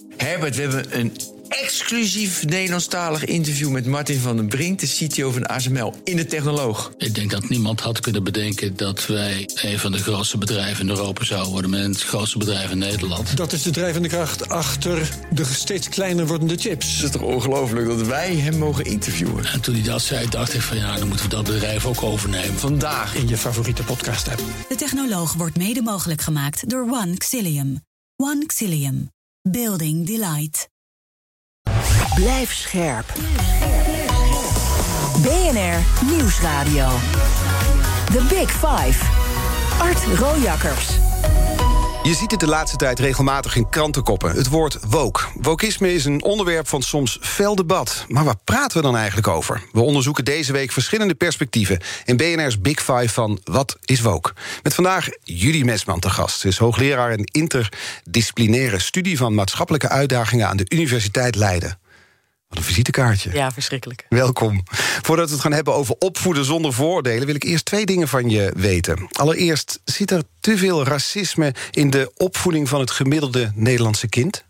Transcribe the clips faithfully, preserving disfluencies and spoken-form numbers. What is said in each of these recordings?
Herbert, we hebben een exclusief Nederlandstalig interview met Martin van den Brink, de C T O van A S M L, in de Technoloog. Ik denk dat niemand had kunnen bedenken dat wij een van de grootste bedrijven in Europa zouden worden, met het grootste bedrijf in Nederland. Dat is de drijvende kracht achter de steeds kleiner wordende chips. Het is toch ongelooflijk dat wij hem mogen interviewen. En toen hij dat zei, dacht ik van ja, dan moeten we dat bedrijf ook overnemen. Vandaag In je favoriete podcast-app. De Technoloog wordt mede mogelijk gemaakt door One Xilium. One Xilium. Building Delight. Blijf scherp. B N R Nieuwsradio. The Big Five. Art Rojakkers. Je ziet het de laatste tijd regelmatig in krantenkoppen. Het woord woke. Wokisme is een onderwerp van soms fel debat. Maar waar praten we dan eigenlijk over? We onderzoeken deze week verschillende perspectieven in B N R's Big Five van Wat is woke? Met vandaag Judy Mesman te gast. Ze is hoogleraar in interdisciplinaire studie van maatschappelijke uitdagingen aan de Universiteit Leiden. Wat een visitekaartje. Ja, verschrikkelijk. Welkom. Voordat we het gaan hebben over opvoeden zonder vooroordelen, wil ik eerst twee dingen van je weten. Allereerst, zit er te veel racisme in de opvoeding van het gemiddelde Nederlandse kind?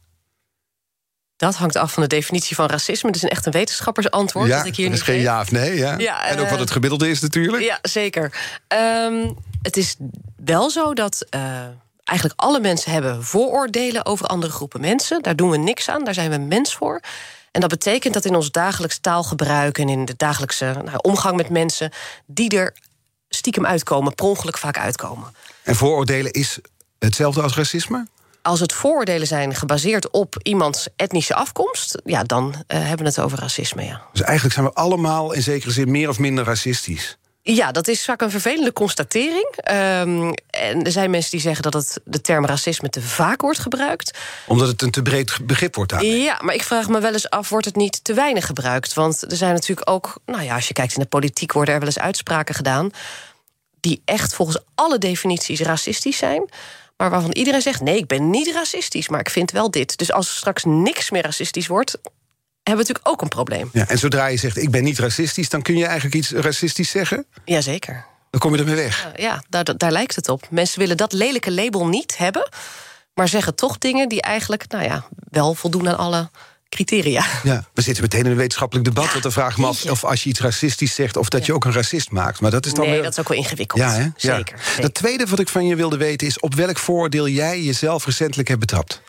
Dat hangt af van de definitie van racisme. Het is een echt een wetenschappersantwoord. Ja, dat ik hier dat is niet geen geef. ja of nee. Ja. Ja, en ook wat uh, het gemiddelde is natuurlijk. Ja, zeker. Um, het is wel zo dat uh, eigenlijk alle mensen hebben vooroordelen over andere groepen mensen. Daar doen we niks aan, daar zijn we mens voor. En dat betekent dat in ons dagelijks taalgebruik en in de dagelijkse nou, omgang met mensen, die er stiekem uitkomen, per ongeluk vaak uitkomen. En vooroordelen is hetzelfde als racisme? Als het vooroordelen zijn gebaseerd op iemands etnische afkomst, ja, dan uh, hebben we het over racisme, ja. Dus eigenlijk zijn we allemaal in zekere zin meer of minder racistisch. Ja, dat is vaak een vervelende constatering. Um, en er zijn mensen die zeggen dat het, de term racisme te vaak wordt gebruikt. Omdat het een te breed begrip wordt aan. Ja, maar ik vraag me wel eens af, wordt het niet te weinig gebruikt? Want er zijn natuurlijk ook, nou ja, als je kijkt in de politiek, worden er wel eens uitspraken gedaan die echt volgens alle definities racistisch zijn, maar waarvan iedereen zegt, nee, ik ben niet racistisch, maar ik vind wel dit. Dus als straks niks meer racistisch wordt, hebben we natuurlijk ook een probleem. Ja, en zodra je zegt, ik ben niet racistisch, dan kun je eigenlijk iets racistisch zeggen? Jazeker. Dan kom je ermee weg. Uh, ja, daar, daar lijkt het op. Mensen willen dat lelijke label niet hebben, maar zeggen toch dingen die eigenlijk, nou ja, wel voldoen aan alle criteria. Ja, we zitten meteen in een wetenschappelijk debat. Ja, want dan vraag ik me af of als je iets racistisch zegt, of dat ja. je ook een racist maakt. Maar dat is dan nee, weer... dat is ook wel ingewikkeld. Ja, hè? Zeker, ja. zeker. Het tweede wat ik van je wilde weten is, op welk vooroordeel jij jezelf recentelijk hebt betrapt?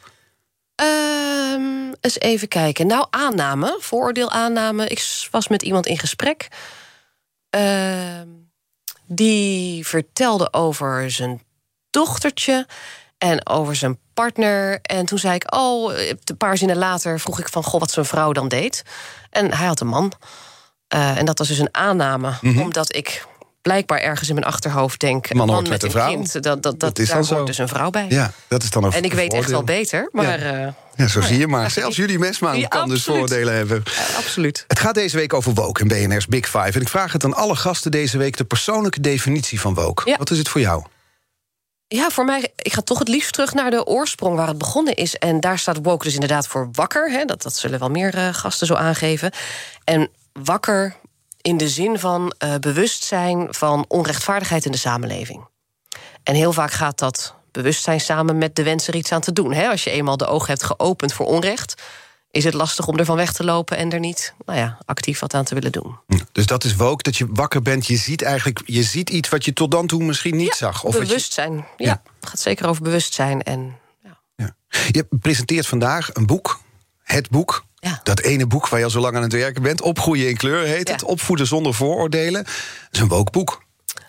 Um, eens even kijken. Nou, aanname, vooroordeel aanname. Ik was met iemand in gesprek. Uh, die vertelde over zijn dochtertje en over zijn partner. En toen zei ik, oh, een paar zinnen later vroeg ik van, goh, wat zijn vrouw dan deed. En hij had een man. Uh, en dat was dus een aanname, mm-hmm. omdat ik blijkbaar ergens in mijn achterhoofd denk, man, man met, met een een vrouw. kind, dat, dat, dat, dat is daar dan hoort zo. dus een vrouw bij. Ja, dat is dan een en ik weet vooroordeel. echt wel beter, maar... Ja. Uh, Ja, zo zie je maar. Zelfs Judy Mesman ja, kan dus vooroordelen hebben. Ja, absoluut. Het gaat deze week over woke in B N R's Big Five. En ik vraag het aan alle gasten deze week de persoonlijke definitie van woke. Ja. Wat is het voor jou? Ja, voor mij, ik ga toch het liefst terug naar de oorsprong waar het begonnen is. En daar staat woke dus inderdaad voor wakker. Hè, dat, dat zullen wel meer uh, gasten zo aangeven. En wakker in de zin van uh, bewustzijn van onrechtvaardigheid in de samenleving. En heel vaak gaat dat bewustzijn samen met de wens er iets aan te doen. Hè? Als je eenmaal de ogen hebt geopend voor onrecht, is het lastig om ervan weg te lopen en er niet, nou ja, actief wat aan te willen doen. Dus dat is woke, dat je wakker bent. Je ziet eigenlijk, je ziet iets wat je tot dan toe misschien niet ja, zag. Of bewustzijn. Je... Ja, ja, het gaat zeker over bewustzijn. En, ja. Ja. Je presenteert vandaag een boek, het boek. Ja. Dat ene boek waar je al zo lang aan het werken bent. Opgroeien in kleur heet ja. het. Opvoeden zonder vooroordelen. Dat is een woke boek.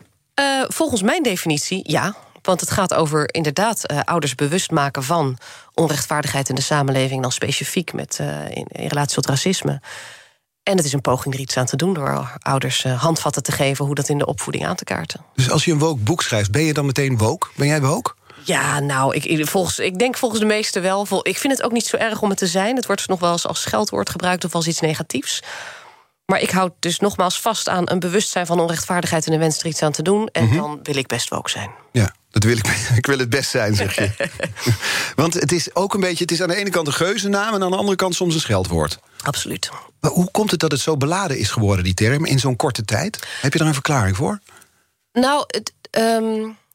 Uh, volgens mijn definitie, ja. Want het gaat over inderdaad uh, ouders bewust maken van onrechtvaardigheid in de samenleving, dan specifiek met, uh, in, in relatie tot racisme. En het is een poging er iets aan te doen door ouders uh, handvatten te geven hoe dat in de opvoeding aan te kaarten. Dus als je een woke boek schrijft, ben je dan meteen woke? Ben jij woke? Ja, nou, ik, volgens, ik denk volgens de meesten wel. Ik vind het ook niet zo erg om het te zijn. Het wordt nog wel eens als scheldwoord gebruikt of als iets negatiefs. Maar ik houd dus nogmaals vast aan een bewustzijn van onrechtvaardigheid en de wens er iets aan te doen. En mm-hmm. dan wil ik best woke zijn. Ja, dat wil ik. Ik wil het best zijn, zeg je. Want het is ook een beetje, het is aan de ene kant een geuzennaam en aan de andere kant soms een scheldwoord. Absoluut. Maar hoe komt het dat het zo beladen is geworden, die term, in zo'n korte tijd? Heb je er een verklaring voor? Nou, het, um,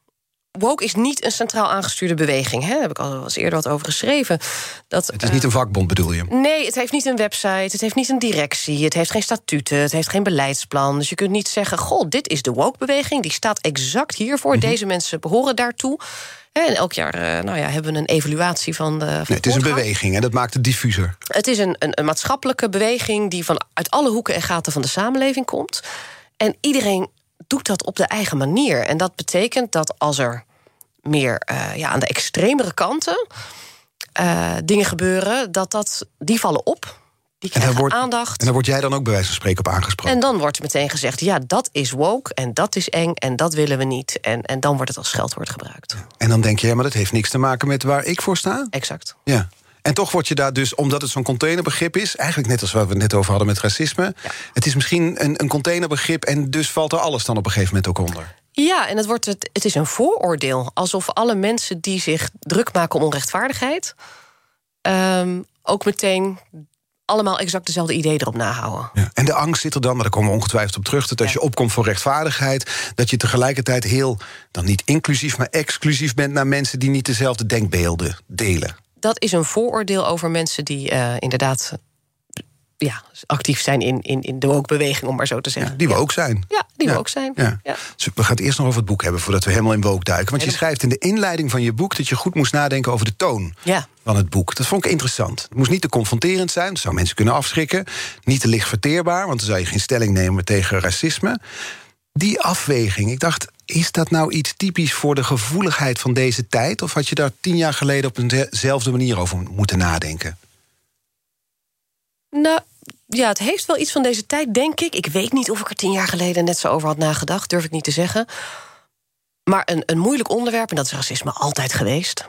woke is niet een centraal aangestuurde beweging. Hè? Daar heb ik al eens eerder wat over geschreven. Dat, Het is niet een vakbond, bedoel je? Nee, het heeft niet een website, het heeft niet een directie... het heeft geen statuten, het heeft geen beleidsplan. Dus je kunt niet zeggen, goh, dit is de woke-beweging... die staat exact hiervoor, mm-hmm. deze mensen behoren daartoe... En elk jaar uh, nou ja, hebben we een evaluatie van de. Van nee, het is een beweging en dat maakt het diffuser. Het is een, een, een maatschappelijke beweging die van uit alle hoeken en gaten van de samenleving komt. En iedereen doet dat op de eigen manier. En dat betekent dat als er meer uh, ja, aan de extremere kanten uh, dingen gebeuren, dat, dat die vallen op. Die krijgen en wordt, aandacht. En daar word jij dan ook bij wijze van spreken op aangesproken. En dan wordt meteen gezegd, ja, dat is woke en dat is eng en dat willen we niet. En, en dan wordt het als scheldwoord gebruikt. Ja. En dan denk je, ja, maar dat heeft niks te maken met waar ik voor sta? Exact. Ja. En toch word je daar dus, omdat het zo'n containerbegrip is... eigenlijk net als waar we het net over hadden met racisme... Ja. Het is misschien een, een containerbegrip en dus valt er alles dan op een gegeven moment ook onder. Ja, en het, wordt het, het is een vooroordeel. Alsof alle mensen die zich druk maken om onrechtvaardigheid... Um, ook meteen allemaal exact dezelfde ideeën erop nahouden. Ja. En de angst zit er dan, maar daar komen we ongetwijfeld op terug... dat als ja. je opkomt voor rechtvaardigheid... dat je tegelijkertijd heel, dan niet inclusief... maar exclusief bent naar mensen die niet dezelfde denkbeelden delen. Dat is een vooroordeel over mensen die uh, inderdaad... ja, actief zijn in, in, in de woke-beweging, om maar zo te zeggen. Ja, die we ja. ook zijn. Ja, die ja. we ook zijn. Ja. Ja. Dus we gaan het eerst nog over het boek hebben... voordat we helemaal in woke duiken. Want je schrijft in de inleiding van je boek... dat je goed moest nadenken over de toon ja. van het boek. Dat vond ik interessant. Het moest niet te confronterend zijn, dat zou mensen kunnen afschrikken. Niet te licht verteerbaar, want dan zou je geen stelling nemen... tegen racisme. Die afweging, ik dacht... is dat nou iets typisch voor de gevoeligheid van deze tijd... of had je daar tien jaar geleden op eenzelfde manier over moeten nadenken? Nou, ja, het heeft wel iets van deze tijd, denk ik. Ik weet niet of ik er tien jaar geleden net zo over had nagedacht. Durf ik niet te zeggen. Maar een, een moeilijk onderwerp, en dat is racisme altijd geweest...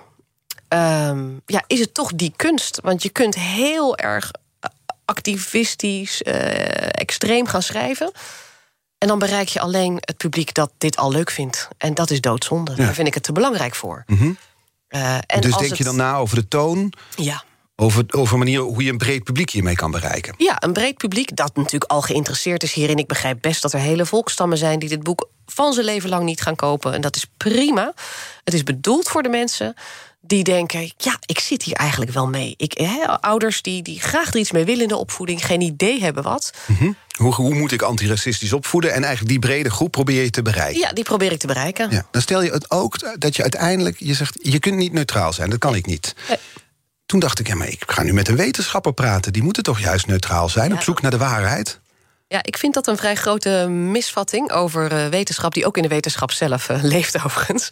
Um, ja, is het toch die kunst? Want je kunt heel erg activistisch, uh, extreem gaan schrijven... en dan bereik je alleen het publiek dat dit al leuk vindt. En dat is doodzonde. Ja. Daar vind ik het te belangrijk voor. Mm-hmm. uh, en dus als denk het... je dan na over de toon? Ja. Over, over manier hoe je een breed publiek hiermee kan bereiken? Ja, een breed publiek dat natuurlijk al geïnteresseerd is hierin. Ik begrijp best dat er hele volksstammen zijn... die dit boek van zijn leven lang niet gaan kopen. En dat is prima. Het is bedoeld voor de mensen die denken... ja, ik zit hier eigenlijk wel mee. Ik, he, ouders die, die graag er iets mee willen in de opvoeding... geen idee hebben wat. Mm-hmm. Hoe, hoe moet ik antiracistisch opvoeden? En eigenlijk die brede groep probeer je te bereiken? Ja, die probeer ik te bereiken. Ja, dan stel je het ook dat je uiteindelijk... je zegt, je kunt niet neutraal zijn, dat kan ik niet. Nee. Toen dacht ik, ja, maar ik ga nu met een wetenschapper praten. Die moeten toch juist neutraal zijn, ja. op zoek naar de waarheid? Ja, ik vind dat een vrij grote misvatting over uh, wetenschap... die ook in de wetenschap zelf uh, leeft overigens.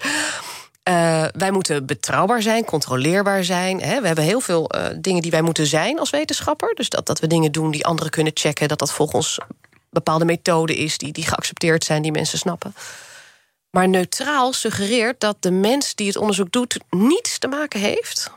Uh, wij moeten betrouwbaar zijn, controleerbaar zijn. Hè. We hebben heel veel uh, dingen die wij moeten zijn als wetenschapper. Dus dat, dat we dingen doen die anderen kunnen checken... dat dat volgens bepaalde methoden is die, die geaccepteerd zijn... die mensen snappen. Maar neutraal suggereert dat de mens die het onderzoek doet... niets te maken heeft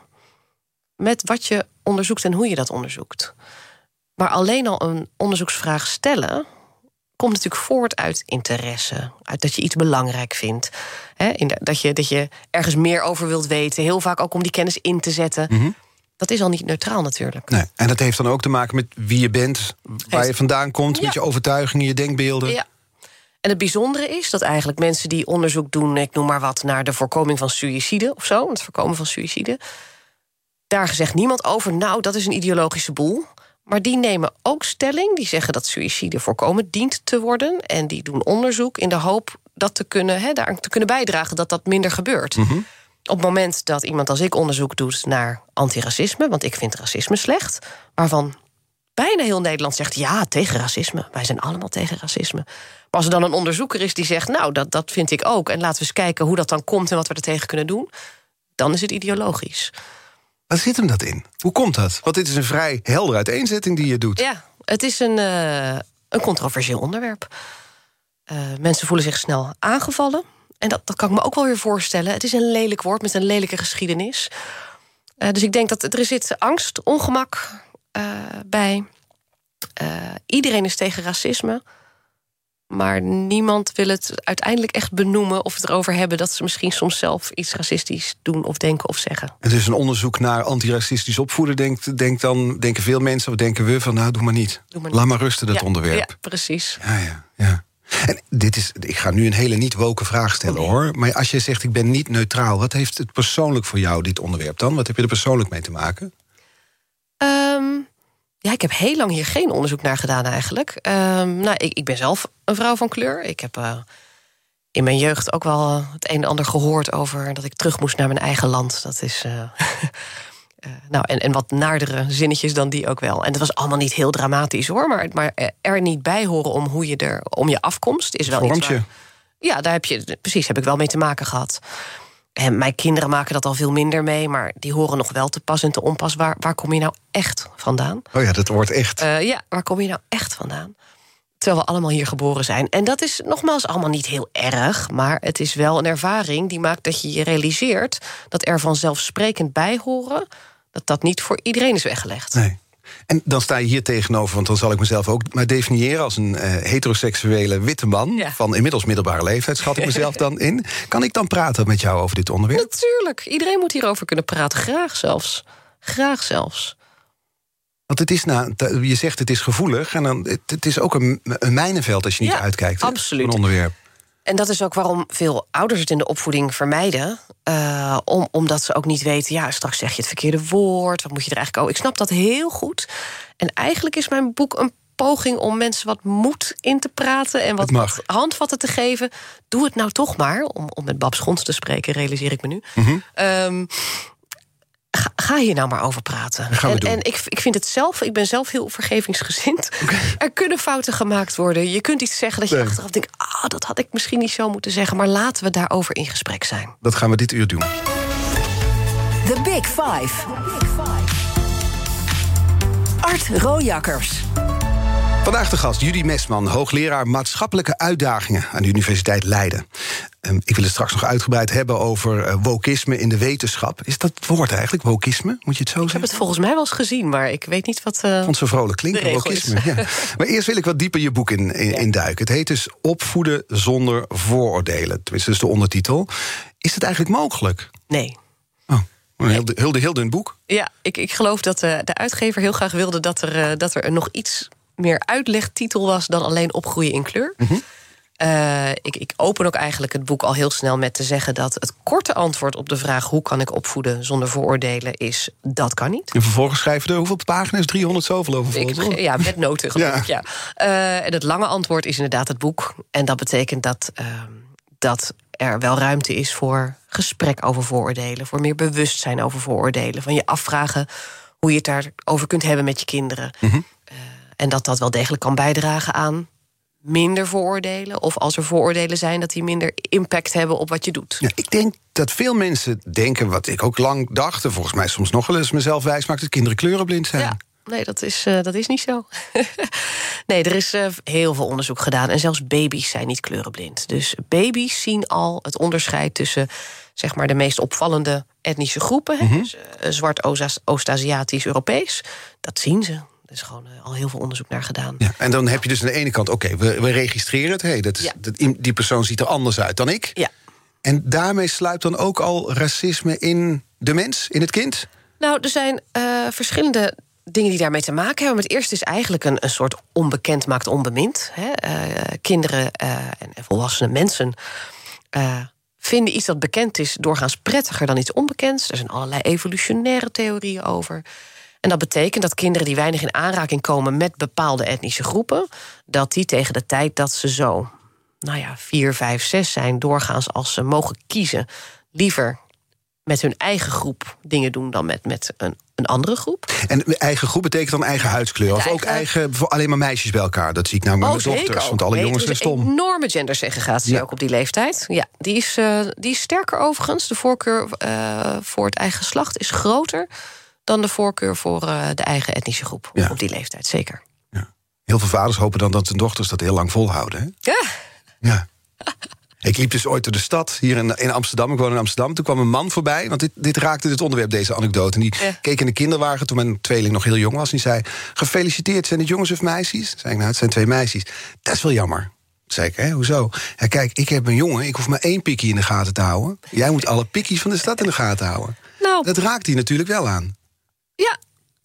met wat je onderzoekt en hoe je dat onderzoekt. Maar alleen al een onderzoeksvraag stellen... komt natuurlijk voort uit interesse. Uit dat je iets belangrijk vindt. He, in de, dat, je, dat je ergens meer over wilt weten. Heel vaak ook om die kennis in te zetten. Mm-hmm. Dat is al niet neutraal natuurlijk. Nee, en dat heeft dan ook te maken met wie je bent... waar heeft... je vandaan komt, ja. met je overtuigingen, je denkbeelden. Ja. En het bijzondere is dat eigenlijk mensen die onderzoek doen... ik noem maar wat, naar de voorkoming van suïcide of zo... het voorkomen van suïcide... daar zegt niemand over, nou, dat is een ideologische boel... Maar die nemen ook stelling, die zeggen dat suïcide voorkomen dient te worden... en die doen onderzoek in de hoop dat te kunnen, he, daar te kunnen bijdragen... dat dat minder gebeurt. Mm-hmm. Op het moment dat iemand als ik onderzoek doet naar antiracisme... want ik vind racisme slecht, waarvan bijna heel Nederland zegt... ja, tegen racisme, wij zijn allemaal tegen racisme. Maar als er dan een onderzoeker is die zegt... nou, dat, dat vind ik ook, en laten we eens kijken hoe dat dan komt... en wat we er tegen kunnen doen, dan is het ideologisch. Waar zit hem dat in? Hoe komt dat? Want dit is een vrij heldere uiteenzetting die je doet. Ja, het is een, uh, een controversieel onderwerp. Uh, mensen voelen zich snel aangevallen. En dat, dat kan ik me ook wel weer voorstellen. Het is een lelijk woord met een lelijke geschiedenis. Uh, dus ik denk dat er zit angst, ongemak uh, bij. Uh, iedereen is tegen racisme. Maar niemand wil het uiteindelijk echt benoemen... of het erover hebben dat ze misschien soms zelf iets racistisch doen... of denken of zeggen. Het is een onderzoek naar antiracistisch opvoeden. Denkt, denkt dan, denken veel mensen, of denken we van... nou, doe maar niet. Doe maar Laat niet. maar rusten, dat ja, onderwerp. Ja, precies. Ja, ja, ja. En dit is, ik ga nu een hele niet-woke vraag stellen, Nee. hoor. Maar als je zegt, ik ben niet neutraal... wat heeft het persoonlijk voor jou, dit onderwerp dan? Wat heb je er persoonlijk mee te maken? Um, ja, ik heb heel lang hier geen onderzoek naar gedaan eigenlijk. Um, nou, ik, ik ben zelf een vrouw van kleur. Ik heb uh, in mijn jeugd ook wel het een en ander gehoord... over dat ik terug moest naar mijn eigen land. Dat is... Uh, Uh, nou, en, en wat naardere zinnetjes dan die ook wel. En dat was allemaal niet heel dramatisch, hoor. Maar, maar er niet bij horen om hoe je er om je afkomst is wel Vormt iets waar, je. Ja, daar heb je precies heb ik wel mee te maken gehad. En mijn kinderen maken dat al veel minder mee, maar die horen nog wel te pas en te onpas. Waar, waar kom je nou echt vandaan? Oh ja, dat wordt echt. Uh, ja, waar kom je nou echt vandaan? Terwijl we allemaal hier geboren zijn. En dat is nogmaals allemaal niet heel erg, maar het is wel een ervaring die maakt dat je je realiseert dat er vanzelfsprekend bij horen, dat dat niet voor iedereen is weggelegd. Nee. En dan sta je hier tegenover, want dan zal ik mezelf ook maar definiëren als een uh, heteroseksuele witte man, Ja. van inmiddels middelbare leeftijd, schat ik mezelf dan in. Kan ik dan praten met jou over dit onderwerp? Natuurlijk, iedereen moet hierover kunnen praten, graag zelfs. Graag zelfs. Want het is, nou, je zegt het is gevoelig, en dan, het, het is ook een, een mijnenveld als je niet Ja, uitkijkt. hè, absoluut. Een onderwerp. En dat is ook waarom veel ouders het in de opvoeding vermijden. Uh, om, omdat ze ook niet weten, ja, straks zeg je het verkeerde woord. Wat moet je er eigenlijk... Oh, ik snap dat heel goed. En eigenlijk is mijn boek een poging om mensen wat moed in te praten en wat, mag. wat handvatten te geven. Doe het nou toch maar, om, om met Babs Schons te spreken, realiseer ik me nu. Mm-hmm. Um, Ga, ga hier nou maar over praten. Dat gaan we en doen. en ik, ik vind het zelf, ik ben zelf heel vergevingsgezind. Okay. Er kunnen fouten gemaakt worden. Je kunt iets zeggen dat je Nee. achteraf denkt, ah, dat had ik misschien niet zo moeten zeggen. Maar laten we daarover in gesprek zijn. Dat gaan we dit uur doen. The Big Five. Art Rojakkers. Vandaag de gast Judy Mesman, hoogleraar maatschappelijke uitdagingen aan de Universiteit Leiden. Um, ik wil het straks nog uitgebreid hebben over uh, wokisme in de wetenschap. Is dat het woord eigenlijk, wokisme? Moet je het zo Ik heb zeggen? het volgens mij wel eens gezien, maar ik weet niet wat... Uh... Ik vond het zo vrolijk klinken, de regel is. wokisme. Ja. Maar eerst wil ik wat dieper je boek in, in, Ja. in duiken. Het heet dus Opvoeden zonder vooroordelen. Tenminste, dat is de ondertitel. Is het eigenlijk mogelijk? Nee. Oh, een heel, heel, heel dun boek. Ja, ik, ik geloof dat uh, de uitgever heel graag wilde dat er, uh, dat er nog iets meer uitlegtitel was dan alleen opgroeien in kleur. Mm-hmm. Uh, ik, ik open ook eigenlijk het boek al heel snel met te zeggen dat het korte antwoord op de vraag hoe kan ik opvoeden zonder vooroordelen is dat kan niet. En vervolgens schrijven er hoeveel pagina's? driehonderd zoveel over volgens Ik, mij. ja, met noten geloof Ja. ik, ja. Uh, en het lange antwoord is inderdaad het boek. En dat betekent dat, uh, dat er wel ruimte is voor gesprek over vooroordelen, voor meer bewustzijn over vooroordelen, van je afvragen hoe je het daarover kunt hebben met je kinderen. Mm-hmm. Uh, en dat dat wel degelijk kan bijdragen aan minder vooroordelen. Of als er vooroordelen zijn, dat die minder impact hebben op wat je doet. Ja, ik denk dat veel mensen denken, wat ik ook lang dacht, en volgens mij soms nog wel eens mezelf wijsmaakt, dat kinderen kleurenblind zijn. Ja, nee, dat is, uh, dat is niet zo. Nee, er is uh, heel veel onderzoek gedaan. En zelfs baby's zijn niet kleurenblind. Dus baby's zien al het onderscheid tussen, zeg maar, de meest opvallende etnische groepen. Mm-hmm. Dus uh, zwart, Oost-Aziatisch, Europees. Dat zien ze. Er is gewoon uh, al heel veel onderzoek naar gedaan. Ja, en dan heb je dus aan de ene kant, oké, okay, we, we registreren het. Hey, dat is, Ja. dat, die persoon ziet er anders uit dan ik. Ja. En daarmee sluipt dan ook al racisme in de mens, in het kind? Nou, er zijn uh, verschillende dingen die daarmee te maken hebben. Maar het eerste is eigenlijk een, een soort onbekend maakt onbemind. Hè? Uh, kinderen uh, en, en volwassene mensen uh, vinden iets dat bekend is doorgaans prettiger dan iets onbekends. Er zijn allerlei evolutionaire theorieën over. En dat betekent dat kinderen die weinig in aanraking komen met bepaalde etnische groepen, dat die tegen de tijd dat ze zo, nou ja, vier, vijf, zes zijn, doorgaans als ze mogen kiezen, liever met hun eigen groep dingen doen dan met, met een, een andere groep. En eigen groep betekent dan eigen huidskleur? Of eigen... ook eigen, alleen maar meisjes bij elkaar? Dat zie ik nou met Oh, mijn dochters, zeker. want alle Nee, jongens er zijn is stom. Een enorme gendersegregatie Ja. ook op die leeftijd. Ja, die is, uh, die is sterker overigens. De voorkeur uh, voor het eigen geslacht is groter dan de voorkeur voor uh, de eigen etnische groep. Ja. Op die leeftijd, zeker. Ja. Heel veel vaders hopen dan dat hun dochters dat heel lang volhouden. Hè? Ja. Ja. Ik liep dus ooit door de stad, hier in, in Amsterdam. Ik woon in Amsterdam. Toen kwam een man voorbij, want dit, dit raakte het onderwerp, deze anekdote. En die Ja. keek in de kinderwagen toen mijn tweeling nog heel jong was. En die zei, gefeliciteerd, zijn het jongens of meisjes? Toen zei ik, nou, het zijn twee meisjes. Dat is wel jammer. Toen zei ik, hè, hoezo? Ja, kijk, ik heb een jongen, ik hoef maar één pikkie in de gaten te houden. Jij moet alle pikkies van de stad in de gaten houden. Nou, Dat raakt hij natuurlijk wel aan. ja.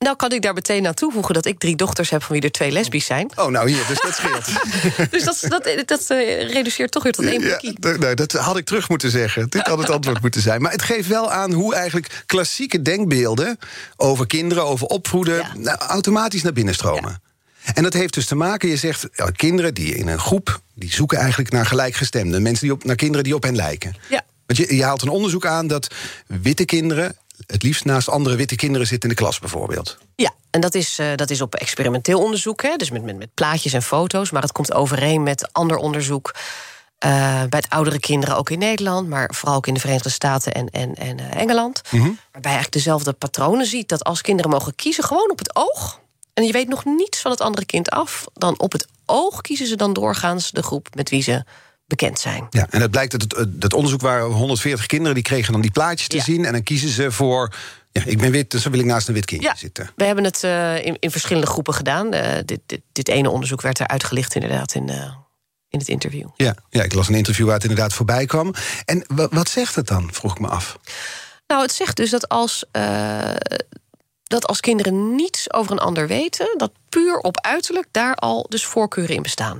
Nou kan ik daar meteen aan toevoegen dat ik drie dochters heb van wie er twee lesbisch zijn. Oh, nou hier, dus dat scheelt. Dus dat, dat, dat uh, reduceert toch weer tot één boekie. Ja, nou, dat had ik terug moeten zeggen. Dit had het antwoord moeten zijn. Maar het geeft wel aan hoe eigenlijk klassieke denkbeelden over kinderen, over opvoeden, ja. nou, automatisch naar binnen stromen. Ja. En dat heeft dus te maken, je zegt, ja, kinderen die in een groep, die zoeken eigenlijk naar gelijkgestemden. Mensen die op, naar kinderen die op hen lijken. Ja. Want je, je haalt een onderzoek aan dat witte kinderen het liefst naast andere witte kinderen zitten in de klas bijvoorbeeld. Ja, en dat is, uh, dat is op experimenteel onderzoek, hè, dus met, met, met plaatjes en foto's. Maar het komt overeen met ander onderzoek uh, bij het oudere kinderen, ook in Nederland, maar vooral ook in de Verenigde Staten en, en, en uh, Engeland. Mm-hmm. Waarbij je eigenlijk dezelfde patronen ziet, dat als kinderen mogen kiezen, gewoon op het oog, en je weet nog niets van het andere kind af, dan op het oog kiezen ze dan doorgaans de groep met wie ze bekend zijn. Ja, en het blijkt dat het, dat onderzoek waren honderdveertig kinderen, die kregen dan die plaatjes te ja. zien, en dan kiezen ze voor, ja, ik ben wit, dus dan wil ik naast een wit kindje ja, zitten. We hebben het uh, in, in verschillende groepen gedaan. Uh, dit, dit, dit ene onderzoek werd er uitgelicht inderdaad in, uh, in het interview. Ja, ja, ik las een interview waar het inderdaad voorbij kwam. En w- wat zegt het dan, vroeg ik me af? Nou, het zegt dus dat als, uh, dat als kinderen niets over een ander weten, dat puur op uiterlijk daar al dus voorkeuren in bestaan.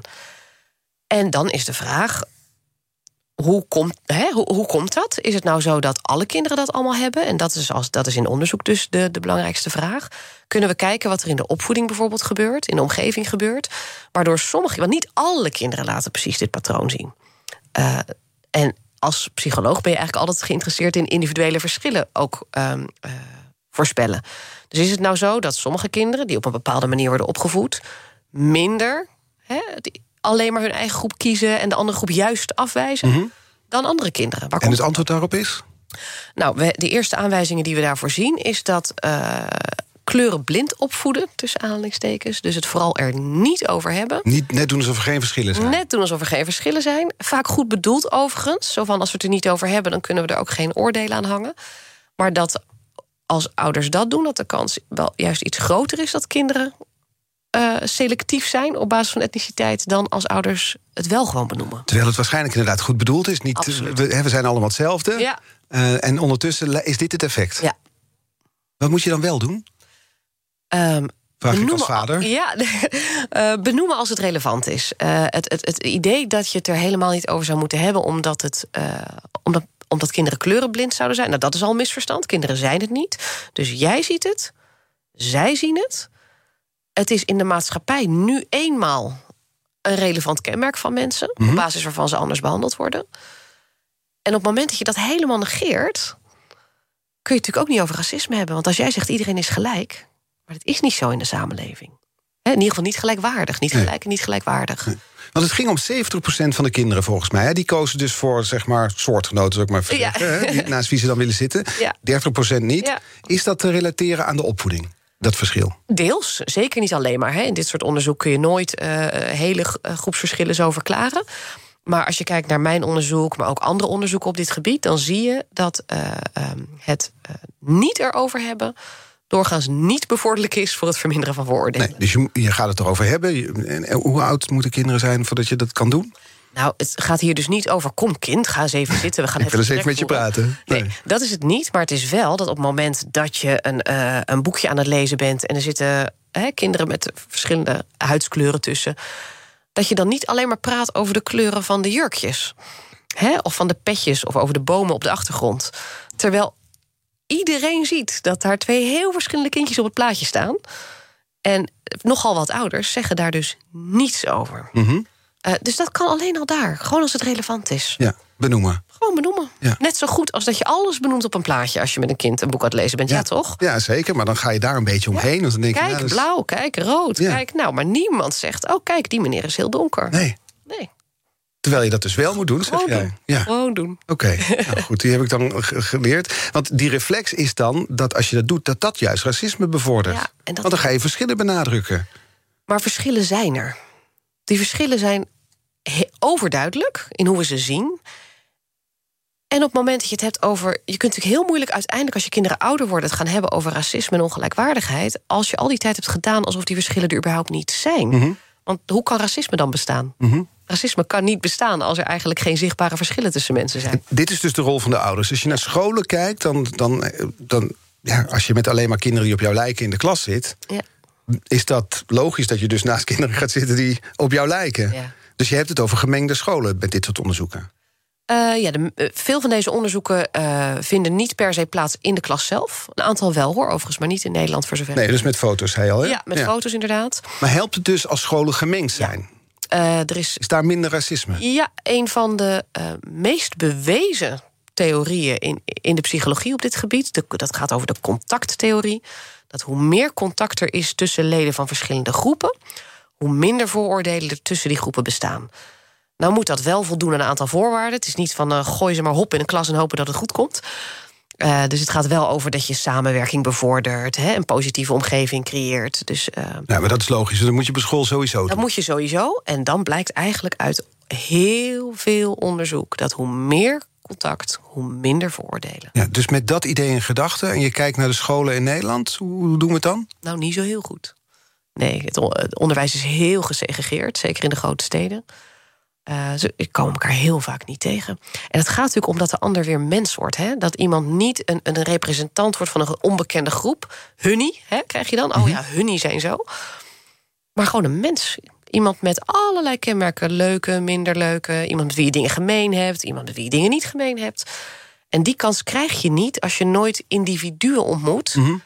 En dan is de vraag, hoe komt, hè, hoe, hoe komt dat? Is het nou zo dat alle kinderen dat allemaal hebben? En dat is, als, dat is in onderzoek dus de, de belangrijkste vraag. Kunnen we kijken wat er in de opvoeding bijvoorbeeld gebeurt, in de omgeving gebeurt, waardoor sommige, want niet alle kinderen laten precies dit patroon zien. Uh, en als psycholoog ben je eigenlijk altijd geïnteresseerd in individuele verschillen ook um, uh, voorspellen. Dus is het nou zo dat sommige kinderen die op een bepaalde manier worden opgevoed minder, hè, die, alleen maar hun eigen groep kiezen en de andere groep juist afwijzen, mm-hmm. dan andere kinderen. Waar en het antwoord daarop is? Nou, we, de eerste aanwijzingen die we daarvoor zien is dat uh, kleuren blind opvoeden, tussen aanhalingstekens, dus het vooral er niet over hebben. Niet net doen alsof er geen verschillen zijn. Net doen alsof er geen verschillen zijn. Vaak goed bedoeld overigens. Zo van, als we het er niet over hebben, dan kunnen we er ook geen oordelen aan hangen. Maar dat als ouders dat doen, dat de kans wel juist iets groter is dat kinderen Uh, selectief zijn op basis van etniciteit dan als ouders het wel gewoon benoemen. Terwijl het waarschijnlijk inderdaad goed bedoeld is. Niet, we, we zijn allemaal hetzelfde. Ja. Uh, en ondertussen is dit het effect. Ja. Wat moet je dan wel doen? Um, Vraag ik als vader. Ja, uh, benoemen als het relevant is. Uh, het, het, het idee dat je het er helemaal niet over zou moeten hebben, omdat, het, uh, omdat, omdat kinderen kleurenblind zouden zijn, nou, dat is al een misverstand. Kinderen zijn het niet. Dus jij ziet het, zij zien het. Het is in de maatschappij nu eenmaal een relevant kenmerk van mensen, mm-hmm. op basis waarvan ze anders behandeld worden. En op het moment dat je dat helemaal negeert, kun je het natuurlijk ook niet over racisme hebben. Want als jij zegt iedereen is gelijk, maar dat is niet zo in de samenleving. He, in ieder geval niet gelijkwaardig. Niet gelijk nee. en niet gelijkwaardig. Nee. Want het ging om zeventig procent van de kinderen volgens mij. Hè? Die kozen dus voor, zeg maar, soortgenoten, zou ik maar vergeten, ja. hè? Naast wie ze dan willen zitten. Ja. dertig procent niet. Ja. Is dat te relateren aan de opvoeding? Dat verschil? Deels, zeker niet alleen maar. Hè. In dit soort onderzoek kun je nooit uh, hele groepsverschillen zo verklaren. Maar als je kijkt naar mijn onderzoek, maar ook andere onderzoeken op dit gebied, dan zie je dat uh, um, het uh, niet erover hebben doorgaans niet bevorderlijk is voor het verminderen van vooroordelen. Nee, dus je, je gaat het erover hebben. En hoe oud moeten kinderen zijn voordat je dat kan doen? Nou, het gaat hier dus niet over, kom kind, ga eens even zitten. We gaan Ik wil eens even met je praten. Nee. nee, dat is het niet. Maar het is wel dat op het moment dat je een, uh, een boekje aan het lezen bent en er zitten hè, kinderen met verschillende huidskleuren tussen, dat je dan niet alleen maar praat over de kleuren van de jurkjes. Hè, of van de petjes of over de bomen op de achtergrond. Terwijl iedereen ziet dat daar twee heel verschillende kindjes op het plaatje staan. En nogal wat ouders zeggen daar dus niets over. Mm-hmm. Uh, dus dat kan alleen al daar, gewoon als het relevant is. Ja, benoemen. Gewoon benoemen. Ja. Net zo goed als dat je alles benoemt op een plaatje als je met een kind een boek aan het lezen bent, ja, ja toch? Ja, zeker, maar dan ga je daar een beetje omheen. Ja. Dan denk kijk, je, nou, dus blauw, kijk, rood, ja. kijk. Nou, maar niemand zegt, oh kijk, die meneer is heel donker. Nee. Nee. Terwijl je dat dus wel moet doen, zeg Gewoon jij. Doen. Ja. Gewoon doen. Oké, okay. nou goed, die heb ik dan geleerd. Want die reflex is dan dat als je dat doet, dat dat juist racisme bevordert. Ja, en dat... Want dan ga je verschillen benadrukken. Maar verschillen zijn er. Die verschillen zijn overduidelijk in hoe we ze zien. En op het moment dat je het hebt over, je kunt natuurlijk heel moeilijk uiteindelijk als je kinderen ouder worden het gaan hebben over racisme en ongelijkwaardigheid, als je al die tijd hebt gedaan alsof die verschillen er überhaupt niet zijn. Mm-hmm. Want hoe kan racisme dan bestaan? Mm-hmm. Racisme kan niet bestaan als er eigenlijk geen zichtbare verschillen tussen mensen zijn. En dit is dus de rol van de ouders. Als je naar scholen kijkt, dan, dan, dan ja, als je met alleen maar kinderen die op jou lijken in de klas zit... Ja. is dat logisch dat je dus naast kinderen gaat zitten die op jou lijken. Ja. Dus je hebt het over gemengde scholen met dit soort onderzoeken. Uh, ja, de, uh, veel van deze onderzoeken uh, vinden niet per se plaats in de klas zelf. Een aantal wel, hoor, overigens, maar niet in Nederland voor zover. Nee, dus met foto's, zei je al, hè? Ja, met ja. foto's inderdaad. Maar helpt het dus als scholen gemengd zijn? Ja. Uh, er is, is daar minder racisme? Ja, een van de uh, meest bewezen theorieën in, in de psychologie op dit gebied... De, dat gaat over de contacttheorie. Dat hoe meer contact er is tussen leden van verschillende groepen... hoe minder vooroordelen er tussen die groepen bestaan. Nou moet dat wel voldoen aan een aantal voorwaarden. Het is niet van uh, gooi ze maar hop in een klas en hopen dat het goed komt. Uh, dus het gaat wel over dat je samenwerking bevordert... Hè, een positieve omgeving creëert. Dus, uh, ja, maar dat is logisch. Dat moet je op school sowieso doen. Dat moet je sowieso. En dan blijkt eigenlijk uit heel veel onderzoek... dat hoe meer contact, hoe minder vooroordelen. Ja, dus met dat idee in gedachten... en je kijkt naar de scholen in Nederland, hoe doen we het dan? Nou, niet zo heel goed. Nee, het onderwijs is heel gesegregeerd, zeker in de grote steden. Uh, ze komen elkaar heel vaak niet tegen. En het gaat natuurlijk om dat de ander weer mens wordt. Hè? Dat iemand niet een, een representant wordt van een onbekende groep. Hunnie, hè, krijg je dan? Oh ja, hunnie zijn zo. Maar gewoon een mens. Iemand met allerlei kenmerken. Leuke, minder leuke. Iemand met wie je dingen gemeen hebt. Iemand met wie je dingen niet gemeen hebt. En die kans krijg je niet als je nooit individuen ontmoet... Mm-hmm.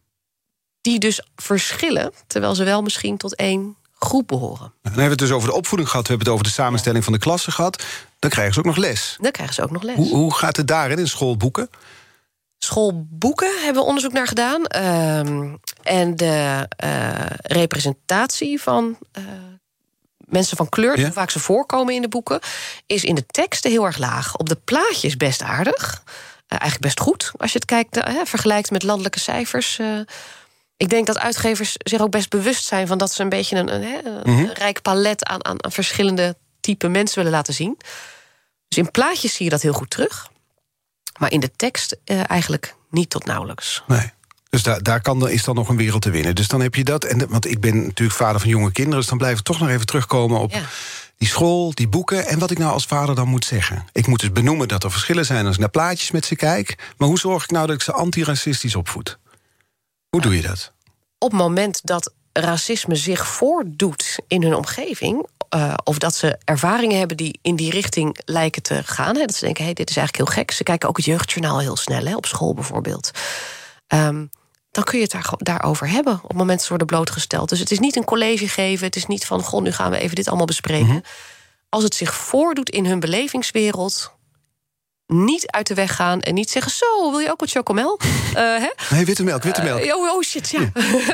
die dus verschillen, terwijl ze wel misschien tot één groep behoren. Dan hebben we het dus over de opvoeding gehad... we hebben het over de samenstelling ja. van de klasse gehad. Dan krijgen ze ook nog les. Dan krijgen ze ook nog les. Hoe, hoe gaat het daarin in schoolboeken? Schoolboeken hebben we onderzoek naar gedaan. Um, en de uh, representatie van uh, mensen van kleur... Ja? hoe vaak ze voorkomen in de boeken... is in de teksten heel erg laag. Op de plaatjes best aardig. Uh, eigenlijk best goed, als je het kijkt, uh, vergelijkt met landelijke cijfers... Uh, Ik denk dat uitgevers zich ook best bewust zijn... van dat ze een beetje een, een, een, een mm-hmm. rijk palet aan, aan, aan verschillende type mensen willen laten zien. Dus in plaatjes zie je dat heel goed terug. Maar in de tekst uh, eigenlijk niet tot nauwelijks. Nee. Dus daar, daar kan, is dan nog een wereld te winnen. Dus dan heb je dat. En de, want ik ben natuurlijk vader van jonge kinderen... dus dan blijf ik toch nog even terugkomen op ja. die school, die boeken... en wat ik nou als vader dan moet zeggen. Ik moet dus benoemen dat er verschillen zijn als ik naar plaatjes met ze kijk. Maar hoe zorg ik nou dat ik ze antiracistisch opvoed? Hoe doe je dat? Op het moment dat racisme zich voordoet in hun omgeving... Uh, of dat ze ervaringen hebben die in die richting lijken te gaan... Hè, dat ze denken, hey, dit is eigenlijk heel gek. Ze kijken ook het jeugdjournaal heel snel, hè, op school bijvoorbeeld. Um, dan kun je het daar, daarover hebben op het moment dat ze worden blootgesteld. Dus het is niet een college geven, het is niet van... goh, nu gaan we even dit allemaal bespreken. Mm-hmm. Als het zich voordoet in hun belevingswereld... niet uit de weg gaan en niet zeggen... zo, wil je ook wat chocomel? Uh, hè? Nee, witte melk, witte melk. Uh, oh, oh, shit, ja.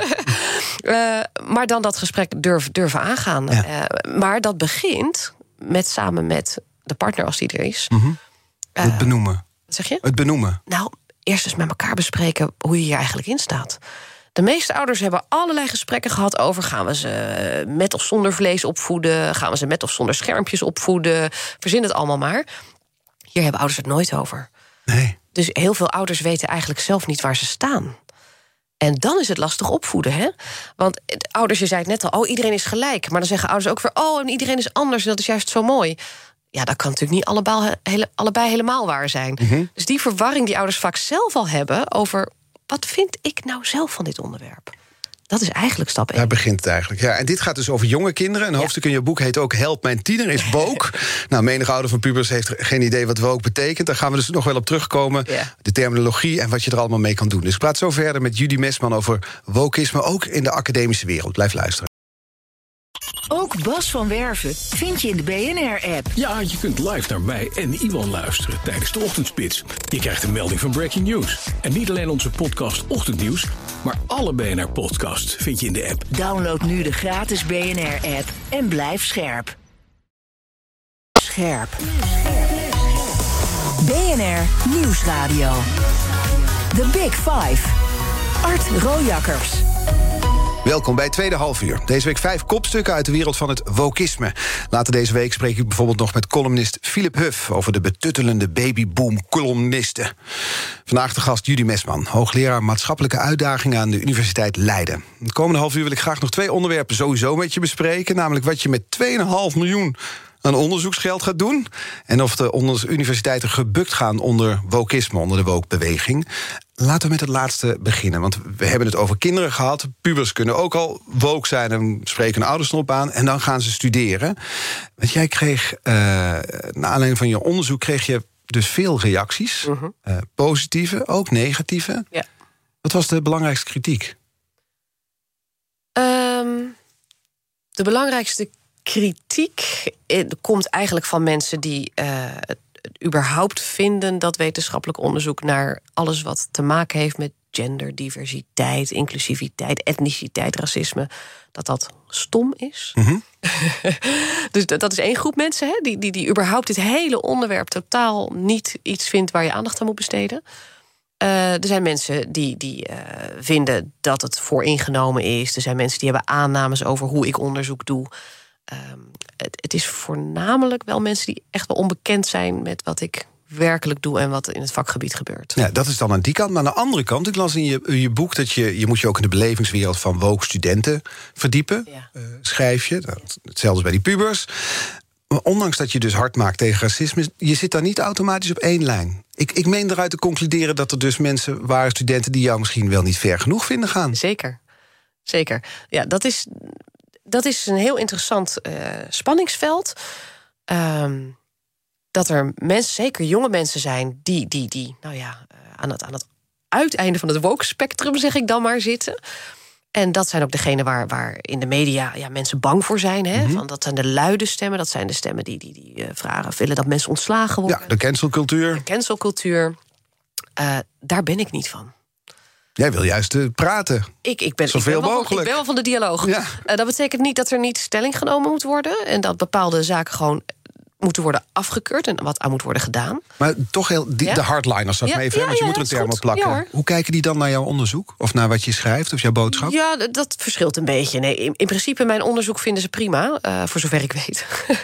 ja. uh, maar dan dat gesprek durf, durven aangaan. Ja. Uh, maar dat begint met samen met de partner, als die er is. Mm-hmm. Uh, het benoemen. Wat zeg je? Het benoemen. Nou, eerst eens met elkaar bespreken hoe je hier eigenlijk in staat. De meeste ouders hebben allerlei gesprekken gehad over... gaan we ze met of zonder vlees opvoeden? Gaan we ze met of zonder schermpjes opvoeden? Verzin het allemaal maar... Hier hebben ouders het nooit over. Nee. Dus heel veel ouders weten eigenlijk zelf niet waar ze staan. En dan is het lastig opvoeden, hè? Want ouders, je zei het net al, oh, iedereen is gelijk. Maar dan zeggen ouders ook weer, oh, en iedereen is anders... en dat is juist zo mooi. Ja, dat kan natuurlijk niet allebei, hele, allebei helemaal waar zijn. Mm-hmm. Dus die verwarring die ouders vaak zelf al hebben... over, wat vind ik nou zelf van dit onderwerp? Dat is eigenlijk stap één. Daar begint het eigenlijk. Ja, en dit gaat dus over jonge kinderen. Een ja. hoofdstuk in je boek heet ook Help, mijn tiener is woke. Nou, menig ouder van pubers heeft geen idee wat woke betekent. Daar gaan we dus nog wel op terugkomen. Ja. De terminologie en wat je er allemaal mee kan doen. Dus ik praat zo verder met Judy Mesman over wokisme... ook in de academische wereld. Blijf luisteren. Ook Bas van Werven vind je in de B N R-app. Ja, je kunt live naar mij en Iwan luisteren tijdens de ochtendspits. Je krijgt een melding van Breaking News. En niet alleen onze podcast Ochtendnieuws... maar alle B N R-podcasts vind je in de app. Download nu de gratis B N R-app en blijf scherp. Scherp. B N R Nieuwsradio. The Big Five. Art Rojakkers. Welkom bij het tweede halfuur. Deze week vijf kopstukken uit de wereld van het wokisme. Later deze week spreek ik bijvoorbeeld nog met columnist Philip Huff... over de betuttelende babyboom-columnisten. Vandaag de gast Judy Mesman, hoogleraar maatschappelijke uitdagingen... aan de Universiteit Leiden. Het komende halfuur wil ik graag nog twee onderwerpen sowieso met je bespreken. Namelijk wat je met twee komma vijf miljoen aan onderzoeksgeld gaat doen... en of de universiteiten gebukt gaan onder wokisme, onder de wokebeweging. Laten we met het laatste beginnen. Want we hebben het over kinderen gehad. Pubers kunnen ook al woke zijn en spreken hun ouders erop aan. En dan gaan ze studeren. Want jij kreeg, uh, naar aanleiding van je onderzoek, kreeg je dus veel reacties. Uh-huh. Uh, positieve, ook negatieve. Ja. Wat was de belangrijkste kritiek? Um, de belangrijkste kritiek komt eigenlijk van mensen die uh, het überhaupt vinden dat wetenschappelijk onderzoek naar alles wat te maken heeft met gender, diversiteit, inclusiviteit, etniciteit, racisme, dat dat stom is. Mm-hmm. Dus dat is één groep mensen, hè, die, die, die überhaupt dit hele onderwerp totaal niet iets vindt waar je aandacht aan moet besteden. Uh, er zijn mensen die, die uh, vinden dat het vooringenomen is. Er zijn mensen die hebben aannames over hoe ik onderzoek doe. Um, het, het is voornamelijk wel mensen die echt wel onbekend zijn met wat ik werkelijk doe en wat in het vakgebied gebeurt. Ja, dat is dan aan die kant. Maar aan de andere kant, ik las in je, je boek dat je, je moet je ook in de belevingswereld van woke studenten verdiepen. Ja. Uh, schrijf je. Dat, hetzelfde bij die pubers. Maar ondanks dat je dus hard maakt tegen racisme, je zit daar niet automatisch op één lijn. Ik, ik meen eruit te concluderen dat er dus mensen waren, studenten die jou misschien wel niet ver genoeg vinden gaan. Zeker. Zeker. Ja, dat is, dat is een heel interessant uh, spanningsveld. Um, dat er mensen, zeker jonge mensen zijn, die, die, die nou ja, uh, aan, het, aan het uiteinde van het woke spectrum, zeg ik dan maar, zitten. En dat zijn ook degenen waar, waar in de media ja, mensen bang voor zijn. Hè? Mm-hmm. Van, dat zijn de luide stemmen, dat zijn de stemmen die, die, die uh, vragen, willen dat mensen ontslagen worden. Ja, de cancelcultuur. De cancelcultuur. Uh, daar ben ik niet van. Jij wil juist uh, praten. Ik, ik, ben, Zoveel ik, ben wel, mogelijk. ik ben wel van de dialoog. Ja. Uh, dat betekent niet dat er niet stelling genomen moet worden. En dat bepaalde zaken gewoon moeten worden afgekeurd en wat aan moet worden gedaan. Maar toch heel die, ja? de hardliners, zou ik ja? me even, ja, want je ja, moet er een term op plakken. Ja, hoe kijken die dan naar jouw onderzoek? Of naar wat je schrijft, of jouw boodschap? Ja, dat verschilt een beetje. Nee, in, in principe, mijn onderzoek vinden ze prima, uh, voor zover ik weet.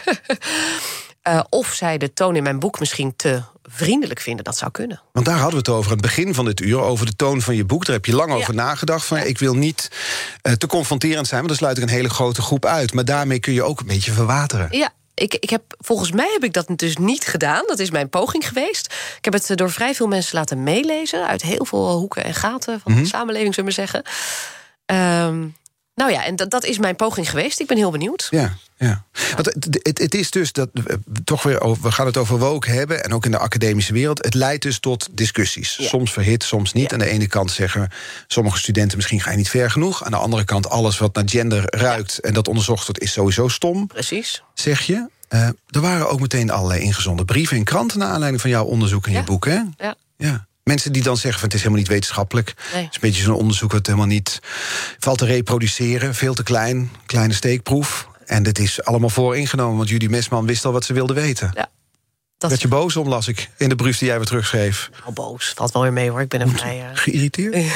uh, of zij de toon in mijn boek misschien te vriendelijk vinden, dat zou kunnen. Want daar hadden we het over aan het begin van dit uur, over de toon van je boek. Daar heb je lang ja. over nagedacht. Van, ja. Ik wil niet uh, te confronterend zijn, want dan sluit ik een hele grote groep uit. Maar daarmee kun je ook een beetje verwateren. Ja. Ik, ik heb, volgens mij heb ik dat dus niet gedaan. Dat is mijn poging geweest. Ik heb het door vrij veel mensen laten meelezen, uit heel veel hoeken en gaten van mm-hmm. de samenleving, zullen we maar zeggen. Um, nou ja, en dat, dat is mijn poging geweest. Ik ben heel benieuwd. Ja, ja. Want het, het, het is dus dat we toch weer over, we gaan het over woke hebben, en ook in de academische wereld. Het leidt dus tot discussies. Ja. Soms verhit, soms niet. Ja. Aan de ene kant zeggen sommige studenten, misschien ga je niet ver genoeg. Aan de andere kant, alles wat naar gender ruikt ja. en dat onderzocht wordt, is sowieso stom. Precies. Zeg je. Uh, er waren ook meteen allerlei ingezonden brieven in kranten naar aanleiding van jouw onderzoek in ja. je boek, hè? Ja. ja. Mensen die dan zeggen van het is helemaal niet wetenschappelijk. Nee. Het is een beetje zo'n onderzoek wat helemaal niet valt te reproduceren. Veel te klein, kleine steekproef. En dit is allemaal vooringenomen, want Judy Mesman wist al wat ze wilde weten. Ja. Dat werd je boos om, las ik, in de brief die jij weer terugschreef. Nou, boos. Valt wel weer mee, hoor. Ik ben een vrij... Uh... Geïrriteerd?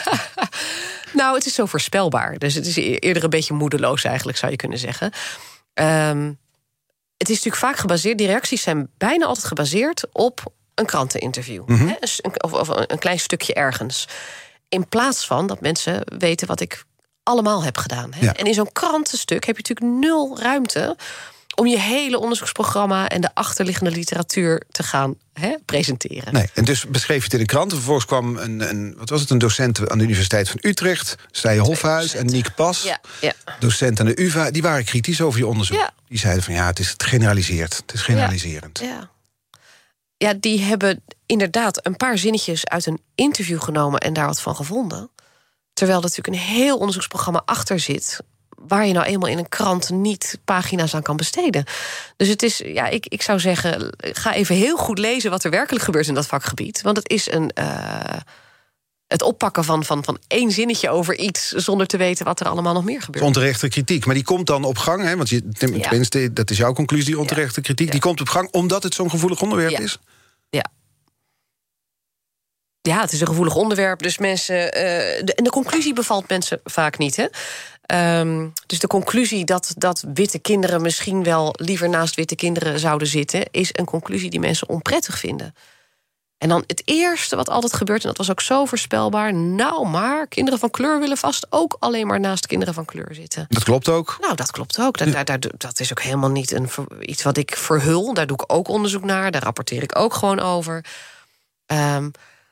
Nou, het is zo voorspelbaar. Dus het is eerder een beetje moedeloos eigenlijk, zou je kunnen zeggen. Um, het is natuurlijk vaak gebaseerd... die reacties zijn bijna altijd gebaseerd op een kranteninterview. Mm-hmm. Hè? Of, of een klein stukje ergens. In plaats van dat mensen weten wat ik allemaal heb gedaan. Hè? Ja. En in zo'n krantenstuk heb je natuurlijk nul ruimte om je hele onderzoeksprogramma en de achterliggende literatuur te gaan hè, presenteren. Nee, en dus beschreef je het in de krant. Vervolgens kwam een, een, wat was het, een docent aan de Universiteit van Utrecht, Stije Hofhuis en Niek Pas, ja, ja. docent aan de U vA, die waren kritisch over je onderzoek. Ja. Die zeiden van ja, het is het generaliseert. Het is generaliserend. Ja, ja. ja, die hebben inderdaad een paar zinnetjes uit een interview genomen en daar wat van gevonden. Terwijl er natuurlijk een heel onderzoeksprogramma achter zit, waar je nou eenmaal in een krant niet pagina's aan kan besteden. Dus het is, ja, ik, ik zou zeggen, ga even heel goed lezen wat er werkelijk gebeurt in dat vakgebied. Want het is een uh, het oppakken van, van, van één zinnetje over iets zonder te weten wat er allemaal nog meer gebeurt. Onterechte kritiek, maar die komt dan op gang, hè? Want je, tenminste, ja. dat is jouw conclusie, onterechte ja. kritiek. Ja. Die komt op gang omdat het zo'n gevoelig onderwerp ja. is? Ja. Ja, het is een gevoelig onderwerp, dus mensen... Uh, de, en de conclusie bevalt mensen vaak niet, hè? Um, dus de conclusie dat, dat witte kinderen misschien wel liever naast witte kinderen zouden zitten, is een conclusie die mensen onprettig vinden. En dan het eerste wat altijd gebeurt, en dat was ook zo voorspelbaar, nou maar, kinderen van kleur willen vast ook alleen maar naast kinderen van kleur zitten. Dat klopt ook. Nou, dat klopt ook. Dat, ja. daar, daar, dat is ook helemaal niet een, iets wat ik verhul. Daar doe ik ook onderzoek naar, daar rapporteer ik ook gewoon over. Um,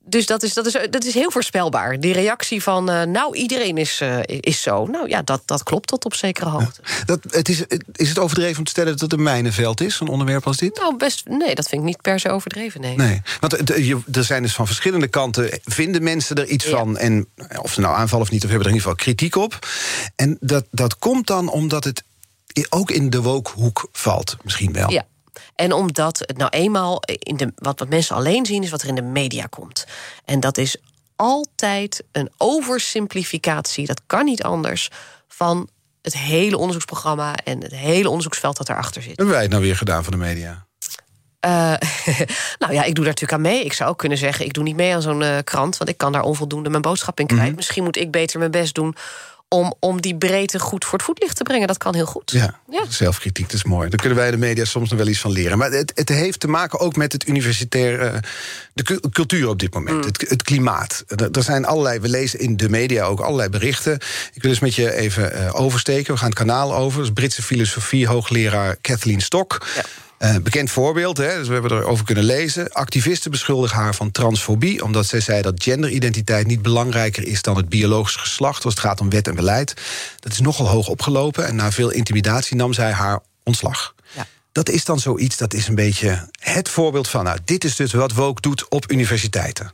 Dus dat is, dat, is, dat is heel voorspelbaar. Die reactie van, uh, nou, iedereen is, uh, is zo. Nou ja, dat, dat klopt tot op zekere hoogte. Ja, dat, het is, is het overdreven om te stellen dat het een mijnenveld is, een onderwerp als dit? Nou, best, nee, dat vind ik niet per se overdreven, nee. Nee, want de, je, er zijn dus van verschillende kanten, vinden mensen er iets ja. van, en of ze nou aanvallen of niet, of hebben er in ieder geval kritiek op. En dat, dat komt dan omdat het ook in de woke-hoek valt, misschien wel. Ja. En omdat het nou eenmaal, in de, wat, wat mensen alleen zien, is wat er in de media komt. En dat is altijd een oversimplificatie, dat kan niet anders, van het hele onderzoeksprogramma en het hele onderzoeksveld dat erachter zit. Hebben wij het nou weer gedaan van de media? Uh, nou ja, ik doe daar natuurlijk aan mee. Ik zou ook kunnen zeggen, ik doe niet mee aan zo'n uh, krant, want ik kan daar onvoldoende mijn boodschap in kwijt. Mm-hmm. Misschien moet ik beter mijn best doen Om, om die breedte goed voor het voetlicht te brengen. Dat kan heel goed. Ja, ja. Zelfkritiek, dat is mooi. Daar kunnen wij de media soms nog wel iets van leren. Maar het, het heeft te maken ook met het universitair, uh, de cultuur op dit moment. Mm. Het, het klimaat. Er, er zijn allerlei, we lezen in de media ook allerlei berichten. Ik wil eens met je even uh, oversteken. We gaan het kanaal over. Dat is Britse filosofie hoogleraar Kathleen Stock. Ja. Uh, bekend voorbeeld, hè, dus we hebben erover kunnen lezen. Activisten beschuldigen haar van transfobie, omdat zij zei dat genderidentiteit niet belangrijker is dan het biologisch geslacht als het gaat om wet en beleid. Dat is nogal hoog opgelopen en na veel intimidatie nam zij haar ontslag. Ja. Dat is dan zoiets, dat is een beetje het voorbeeld van, nou, dit is dus wat woke doet op universiteiten.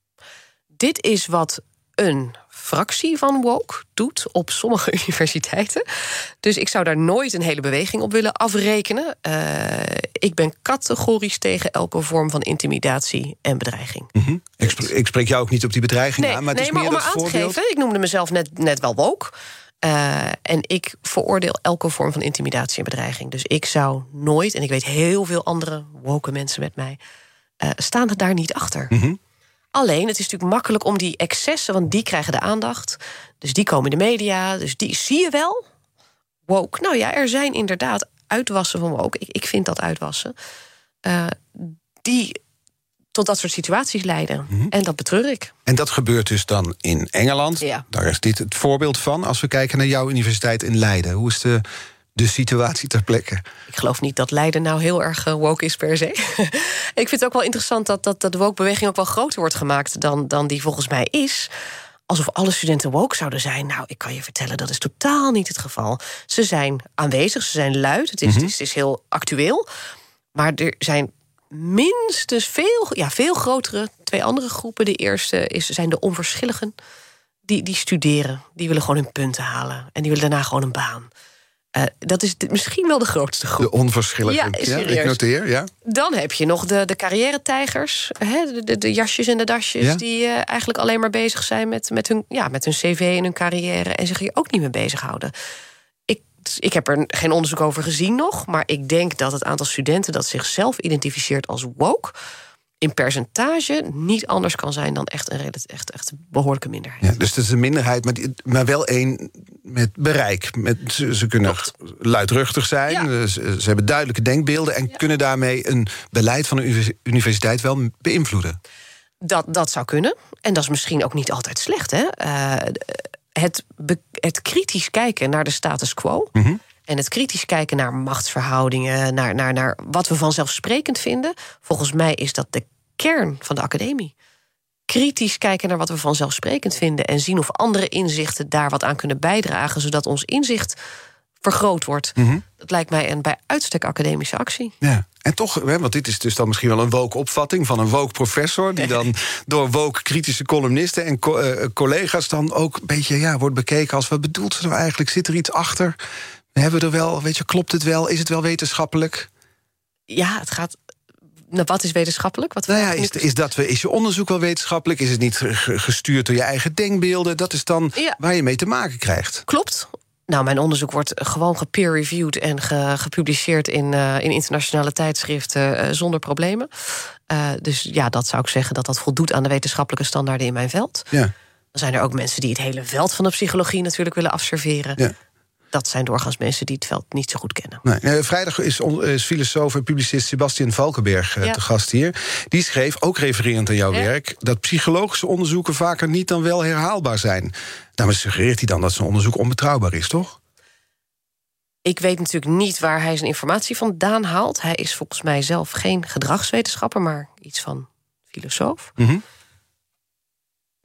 Dit is wat een fractie van woke doet op sommige universiteiten. Dus ik zou daar nooit een hele beweging op willen afrekenen. Uh, ik ben categorisch tegen elke vorm van intimidatie en bedreiging. Mm-hmm. Ik, spreek, ik spreek jou ook niet op die bedreiging nee, aan, maar het nee, is maar meer om dat maar aan voorbeeld. te geven, ik noemde mezelf net, net wel woke. Uh, en ik veroordeel elke vorm van intimidatie en bedreiging. Dus ik zou nooit, en ik weet heel veel andere woke mensen met mij, uh, staan er daar niet achter. Mm-hmm. Alleen, het is natuurlijk makkelijk om die excessen, want die krijgen de aandacht. Dus die komen in de media, dus die zie je wel. Woke. Nou ja, er zijn inderdaad uitwassen van woke. Ik, ik vind dat uitwassen. Uh, die tot dat soort situaties leiden. Mm-hmm. En dat betreur ik. En dat gebeurt dus dan in Engeland. Ja. Daar is dit het voorbeeld van. Als we kijken naar jouw universiteit in Leiden. Hoe is de, de situatie ter plekke? Ik geloof niet dat Leiden nou heel erg uh, woke is per se. Ik vind het ook wel interessant dat, dat, dat de woke-beweging ook wel groter wordt gemaakt dan, dan die volgens mij is. Alsof alle studenten woke zouden zijn. Nou, ik kan je vertellen, dat is totaal niet het geval. Ze zijn aanwezig, ze zijn luid, het is, mm-hmm. het is, het is heel actueel. Maar er zijn minstens veel, ja, veel grotere, twee andere groepen. De eerste is, zijn de onverschilligen. Die, die studeren, die willen gewoon hun punten halen. En die willen daarna gewoon een baan. Uh, dat is de, misschien wel de grootste groep. De onverschilligen. Ja, ja, ik noteer, ja. Dan heb je nog de, de carrière-tijgers. Hè, de, de, de jasjes en de dasjes. Ja? Die uh, eigenlijk alleen maar bezig zijn met, met, hun, ja, met hun cv en hun carrière. En zich hier ook niet mee bezighouden. Ik, ik heb er geen onderzoek over gezien nog. Maar ik denk dat het aantal studenten dat zichzelf identificeert als woke in percentage niet anders kan zijn dan echt een echt, echt behoorlijke minderheid. Ja, dus het is een minderheid, maar, die, maar wel één met bereik. Met, ze, ze kunnen Klopt. luidruchtig zijn, ja. ze, ze hebben duidelijke denkbeelden en ja. kunnen daarmee een beleid van een universiteit wel beïnvloeden. Dat, dat zou kunnen. En dat is misschien ook niet altijd slecht. Hè? Uh, het, be, het kritisch kijken naar de status quo. Mm-hmm. En het kritisch kijken naar machtsverhoudingen, naar, naar, naar wat we vanzelfsprekend vinden. Volgens mij is dat de kern van de academie. Kritisch kijken naar wat we vanzelfsprekend vinden en zien of andere inzichten daar wat aan kunnen bijdragen, zodat ons inzicht vergroot wordt. Mm-hmm. Dat lijkt mij een bij uitstek academische actie. Ja. En toch, want dit is dus dan misschien wel een woke opvatting van een woke professor, die dan door woke kritische columnisten en co- uh, collega's dan ook een beetje ja, wordt bekeken als wat bedoelt ze nou eigenlijk? Zit er iets achter? Hebben we er wel, weet je, klopt het wel? Is het wel wetenschappelijk? Ja, het gaat. Nou, wat is wetenschappelijk? Wat nou ja, is, is, dat we, is je onderzoek wel wetenschappelijk? Is het niet gestuurd door je eigen denkbeelden? Dat is dan ja. waar je mee te maken krijgt. Klopt. Nou, mijn onderzoek wordt gewoon gepeer-reviewed en ge, gepubliceerd in, uh, in internationale tijdschriften uh, zonder problemen. Uh, dus ja, dat zou ik zeggen dat dat voldoet aan de wetenschappelijke standaarden in mijn veld. Ja. Dan zijn er ook mensen die het hele veld van de psychologie natuurlijk willen afserveren. Ja. Dat zijn doorgaans mensen die het veld niet zo goed kennen. Nee, vrijdag is, is filosoof en publicist Sebastian Valkenberg ja. te gast hier. Die schreef, ook refererend aan jouw ja. werk, dat psychologische onderzoeken vaker niet dan wel herhaalbaar zijn. Daarmee suggereert hij dan dat zijn onderzoek onbetrouwbaar is, toch? Ik weet natuurlijk niet waar hij zijn informatie vandaan haalt. Hij is volgens mij zelf geen gedragswetenschapper, maar iets van filosoof. Mm-hmm.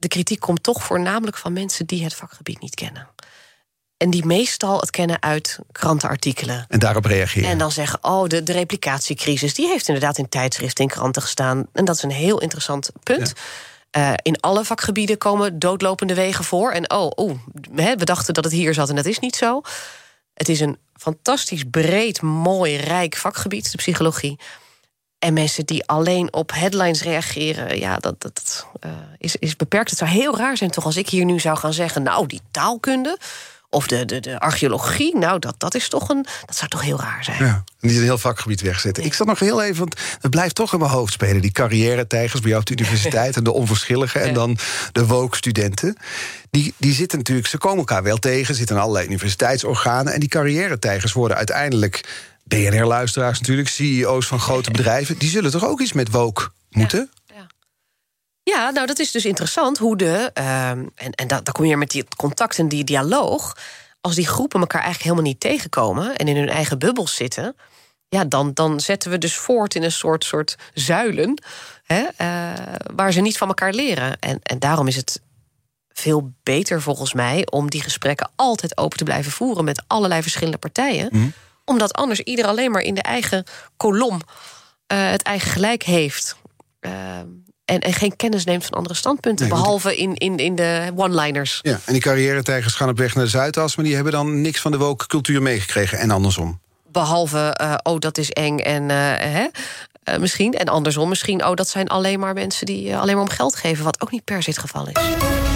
de kritiek komt toch voornamelijk van mensen die het vakgebied niet kennen. En die meestal het kennen uit krantenartikelen. En daarop reageren. En dan zeggen, oh, de, de replicatiecrisis, die heeft inderdaad in tijdschriften, in kranten gestaan. En dat is een heel interessant punt. Ja. Uh, in alle vakgebieden komen doodlopende wegen voor. En oh, oh we dachten dat het hier zat en dat is niet zo. Het is een fantastisch breed, mooi, rijk vakgebied, de psychologie. En mensen die alleen op headlines reageren, ja, dat, dat uh, is, is beperkt. Het zou heel raar zijn toch als ik hier nu zou gaan zeggen, nou, die taalkunde of de, de, de archeologie, nou, dat, dat is toch een. Dat zou toch heel raar zijn. Ja, niet een heel vakgebied wegzetten. Ik zat nog heel even, want het blijft toch in mijn hoofd spelen. Die carrière-tijgers bij jou op de universiteit en de onverschilligen en dan de woke-studenten. Die, die zitten natuurlijk, ze komen elkaar wel tegen, zitten in allerlei universiteitsorganen. En die carrière-tijgers worden uiteindelijk B N R-luisteraars natuurlijk, C E O's van grote bedrijven. Die zullen toch ook iets met woke moeten? Ja, ja. Ja, nou, dat is dus interessant hoe de. Uh, en en da, daar kom je weer met die contact en die dialoog. Als die groepen elkaar eigenlijk helemaal niet tegenkomen en in hun eigen bubbels zitten, ja, dan, dan zetten we dus voort in een soort, soort zuilen, hè, uh, waar ze niet van elkaar leren. En, en daarom is het veel beter volgens mij om die gesprekken altijd open te blijven voeren met allerlei verschillende partijen. Mm. Omdat anders ieder alleen maar in de eigen kolom uh, het eigen gelijk heeft. Uh, En, en geen kennis neemt van andere standpunten. Nee, behalve die... in, in, in de one-liners. Ja, en die carrière-tijgers gaan op weg naar de Zuidas, maar die hebben dan niks van de woke cultuur meegekregen. En andersom. Behalve, uh, oh, dat is eng en uh, hè, uh, misschien. En andersom misschien, oh, dat zijn alleen maar mensen die uh, alleen maar om geld geven. Wat ook niet per se het geval is.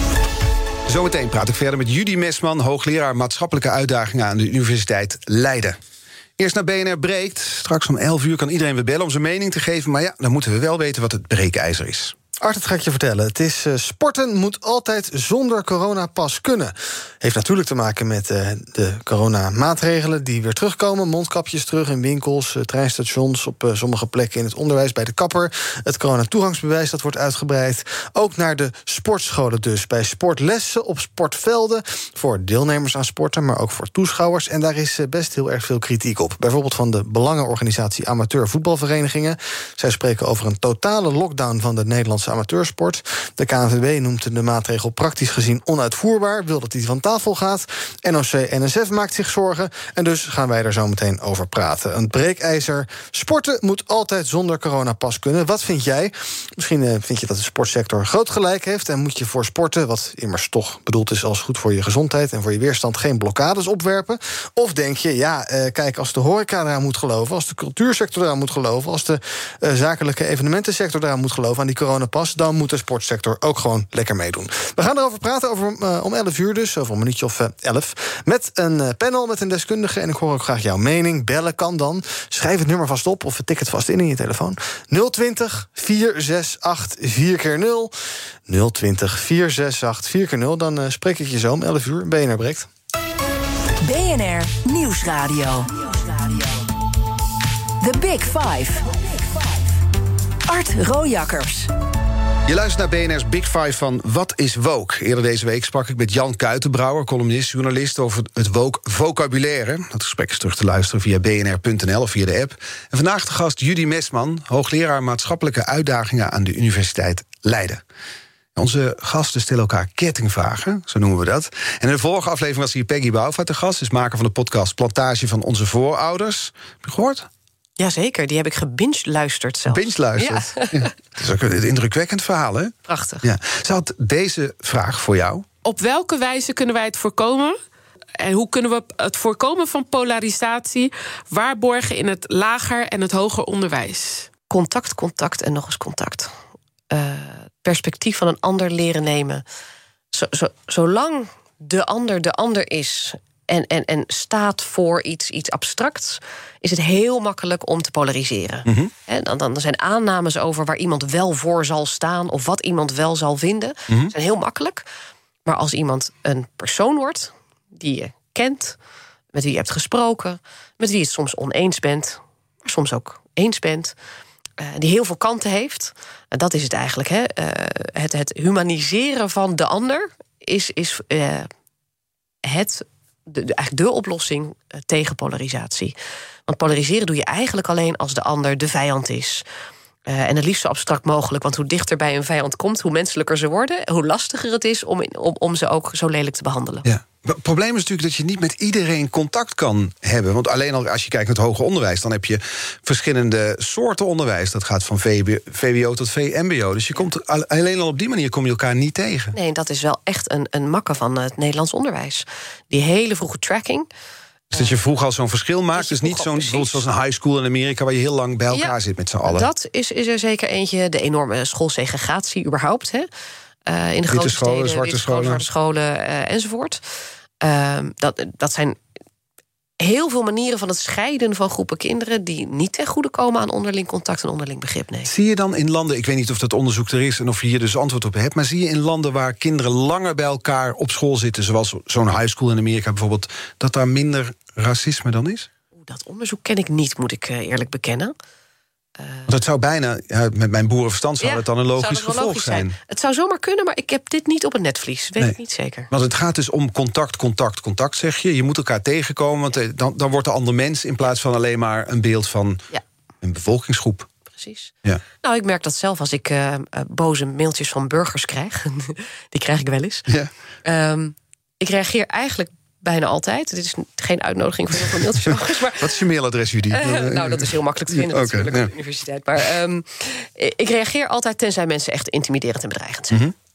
Zometeen praat ik verder met Judy Mesman, hoogleraar maatschappelijke uitdagingen aan de Universiteit Leiden. Eerst naar B N R Breekt. Straks om elf uur kan iedereen weer bellen om zijn mening te geven. Maar ja, dan moeten we wel weten wat het breekijzer is. Art, dat ga ik je vertellen. Het is uh, sporten moet altijd zonder coronapas kunnen. Heeft natuurlijk te maken met uh, de coronamaatregelen die weer terugkomen. Mondkapjes terug in winkels, uh, treinstations, op uh, sommige plekken in het onderwijs, bij de kapper. Het coronatoegangsbewijs dat wordt uitgebreid. Ook naar de sportscholen dus. Bij sportlessen op sportvelden. Voor deelnemers aan sporten, maar ook voor toeschouwers. En daar is uh, best heel erg veel kritiek op. Bijvoorbeeld van de belangenorganisatie Amateur Voetbalverenigingen. Zij spreken over een totale lockdown van de Nederlandse amateursport. De K N V B noemt de maatregel praktisch gezien onuitvoerbaar, wil dat die van tafel gaat. N O C N S F maakt zich zorgen en dus gaan wij daar zo meteen over praten. Een breekijzer. Sporten moet altijd zonder coronapas kunnen. Wat vind jij? Misschien uh, vind je dat de sportsector groot gelijk heeft en moet je voor sporten, wat immers toch bedoeld is als goed voor je gezondheid en voor je weerstand, geen blokkades opwerpen? Of denk je, ja, uh, kijk, als de horeca eraan moet geloven, als de cultuursector eraan moet geloven, als de uh, zakelijke evenementensector eraan moet geloven aan die coronapas, dan moet de sportsector ook gewoon lekker meedoen. We gaan erover praten over, uh, om elf uur dus, over een minuutje of uh, elf. Met een uh, panel, met een deskundige. En ik hoor ook graag jouw mening. Bellen kan dan. Schrijf het nummer vast op of tik het vast in in je telefoon. nul twintig, vier zes acht, vier keer nul. nul twintig, vier zes acht, vier keer nul. Dan uh, spreek ik je zo om elf uur. B N R Breekt. B N R Nieuwsradio. The Big Five. Art Rojakkers. Je luistert naar B N R's Big Five van Wat is Woke? Eerder deze week sprak ik met Jan Kuitenbrouwer, columnist, journalist, over het woke vocabulaire. Dat gesprek is terug te luisteren via b n r punt n l of via de app. En vandaag de gast Judy Mesman, hoogleraar maatschappelijke uitdagingen aan de Universiteit Leiden. Onze gasten stellen elkaar kettingvragen, zo noemen we dat. En in de vorige aflevering was hier Peggy Bouwvaart de gast, is maker van de podcast Plantage van onze voorouders. Heb je gehoord? Jazeker, die heb ik gebinge-luisterd zelfs. Binge-luisterd? Ja. Ja. Dat is ook een indrukwekkend verhaal, hè? Prachtig. Ja. Zou het deze vraag voor jou? Op welke wijze kunnen wij het voorkomen? En hoe kunnen we het voorkomen van polarisatie waarborgen in het lager en het hoger onderwijs? Contact, contact en nog eens contact. Uh, perspectief van een ander leren nemen. Zo, zo, zolang de ander de ander is En, en, en staat voor iets, iets abstracts, is het heel makkelijk om te polariseren. Mm-hmm. En dan, dan zijn aannames over waar iemand wel voor zal staan of wat iemand wel zal vinden, mm-hmm. zijn heel makkelijk. Maar als iemand een persoon wordt die je kent, met wie je hebt gesproken, met wie je het soms oneens bent, maar soms ook eens bent, uh, die heel veel kanten heeft, en dat is het eigenlijk. Hè? Uh, het, het humaniseren van de ander is, is uh, het De, de, eigenlijk de oplossing uh, tegen polarisatie. Want polariseren doe je eigenlijk alleen als de ander de vijand is. Uh, en het liefst zo abstract mogelijk, want hoe dichter bij een vijand komt, hoe menselijker ze worden, hoe lastiger het is om, om, om ze ook zo lelijk te behandelen. Ja. Het probleem is natuurlijk dat je niet met iedereen contact kan hebben. Want alleen al als je kijkt naar het hoger onderwijs, dan heb je verschillende soorten onderwijs. Dat gaat van V W O tot V M B O. Dus je komt alleen al op die manier kom je elkaar niet tegen. Nee, dat is wel echt een, een makke van het Nederlands onderwijs. Die hele vroege tracking. Dus dat je vroeg al zo'n verschil maakt. Dus niet zo'n bijvoorbeeld zoals een high school in Amerika, waar je heel lang bij elkaar ja, zit met z'n allen. Dat is, is er zeker eentje. De enorme schoolsegregatie überhaupt. Hè? Uh, in de grote scholen, steden, zwarte scholen, zwarte scholen uh, enzovoort. Uh, dat, dat zijn heel veel manieren van het scheiden van groepen kinderen die niet ten goede komen aan onderling contact en onderling begrip. Nee. Zie je dan in landen, ik weet niet of dat onderzoek er is en of je hier dus antwoord op hebt, maar zie je in landen waar kinderen langer bij elkaar op school zitten, zoals zo'n high school in Amerika bijvoorbeeld, dat daar minder racisme dan is? Dat onderzoek ken ik niet, moet ik eerlijk bekennen. Uh, Want het zou bijna, ja, met mijn boerenverstand zou ja, het dan een logisch gevolg logisch zijn. zijn. Het zou zomaar kunnen, maar ik heb dit niet op het netvlies. Weet nee. ik niet zeker. Want het gaat dus om contact, contact, contact, zeg je. Je moet elkaar tegenkomen, want dan, dan wordt de ander mens in plaats van alleen maar een beeld van ja. een bevolkingsgroep. Precies. Ja. Nou, ik merk dat zelf als ik uh, boze mailtjes van burgers krijg. Die krijg ik wel eens. Ja. Um, ik reageer eigenlijk bijna altijd. Dit is geen uitnodiging voor heel veel mailtjes. Maar, wat is je mailadres, Judy? Uh, nou, dat is heel makkelijk te vinden okay, natuurlijk ja. op de universiteit. Maar um, ik reageer altijd tenzij mensen echt intimiderend en bedreigend zijn. Mm-hmm.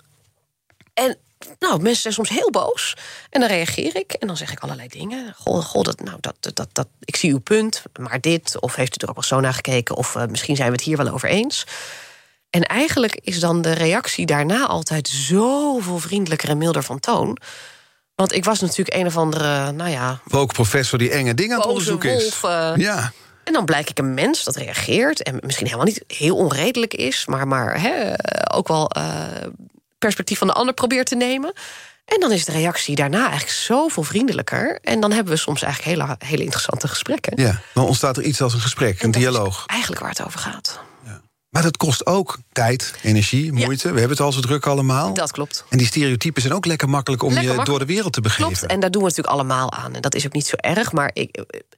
En nou, mensen zijn soms heel boos. En dan reageer ik en dan zeg ik allerlei dingen. Goh, goh dat, nou, dat, dat, dat, ik zie uw punt, maar dit. Of heeft u er ook wel zo naar gekeken? Of uh, misschien zijn we het hier wel over eens. En eigenlijk is dan de reactie daarna altijd zoveel vriendelijker en milder van toon. Want ik was natuurlijk een of andere, nou ja... Ook professor die enge dingen aan het onderzoeken is. Wolf, uh, ja. En dan blijk ik een mens dat reageert. En misschien helemaal niet heel onredelijk is. Maar, maar hè, ook wel uh, perspectief van de ander probeert te nemen. En dan is de reactie daarna eigenlijk zoveel vriendelijker. En dan hebben we soms eigenlijk hele, hele interessante gesprekken. Ja, dan ontstaat er iets als een gesprek, een dialoog. Eigenlijk waar het over gaat. Ja. Maar dat kost ook tijd, energie, moeite. Ja. We hebben het al zo druk allemaal. Dat klopt. En die stereotypen zijn ook lekker makkelijk om lekker je makkelijk. door de wereld te begeven. Klopt, en daar doen we natuurlijk allemaal aan. En dat is ook niet zo erg, maar ik,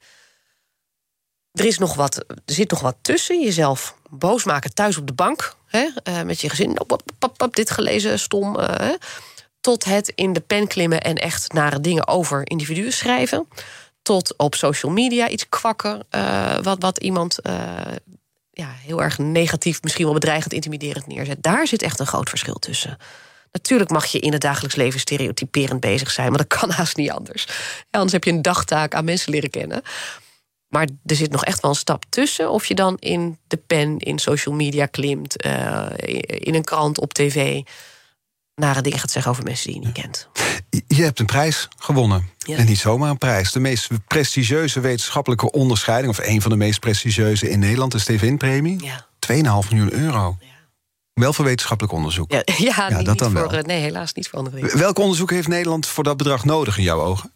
er, is nog wat, er zit nog wat tussen. Jezelf boos maken thuis op de bank. Hè, uh, met je gezin. Oh, pap, pap, pap, dit gelezen, stom. Uh, tot het in de pen klimmen en echt nare dingen over individuen schrijven. Tot op social media iets kwakken. Uh, wat, wat iemand... Uh, ja, heel erg negatief, misschien wel bedreigend, intimiderend neerzet. Daar zit echt een groot verschil tussen. Natuurlijk mag je in het dagelijks leven stereotyperend bezig zijn, maar dat kan haast niet anders. Ja, anders heb je een dagtaak aan mensen leren kennen. Maar er zit nog echt wel een stap tussen. Of je dan in de pen, in social media klimt, uh, in een krant, op tv... nare dingen gaat zeggen over mensen die je niet kent. Je hebt een prijs gewonnen. Ja. En niet zomaar een prijs. De meest prestigieuze wetenschappelijke onderscheiding... of een van de meest prestigieuze in Nederland, de Stevin-premie. Ja. twee komma vijf miljoen euro. Ja. Wel voor wetenschappelijk onderzoek. Ja, ja, ja niet, dat dan niet voor, wel. Nee, helaas niet voor andere dingen. Welk onderzoek heeft Nederland voor dat bedrag nodig in jouw ogen?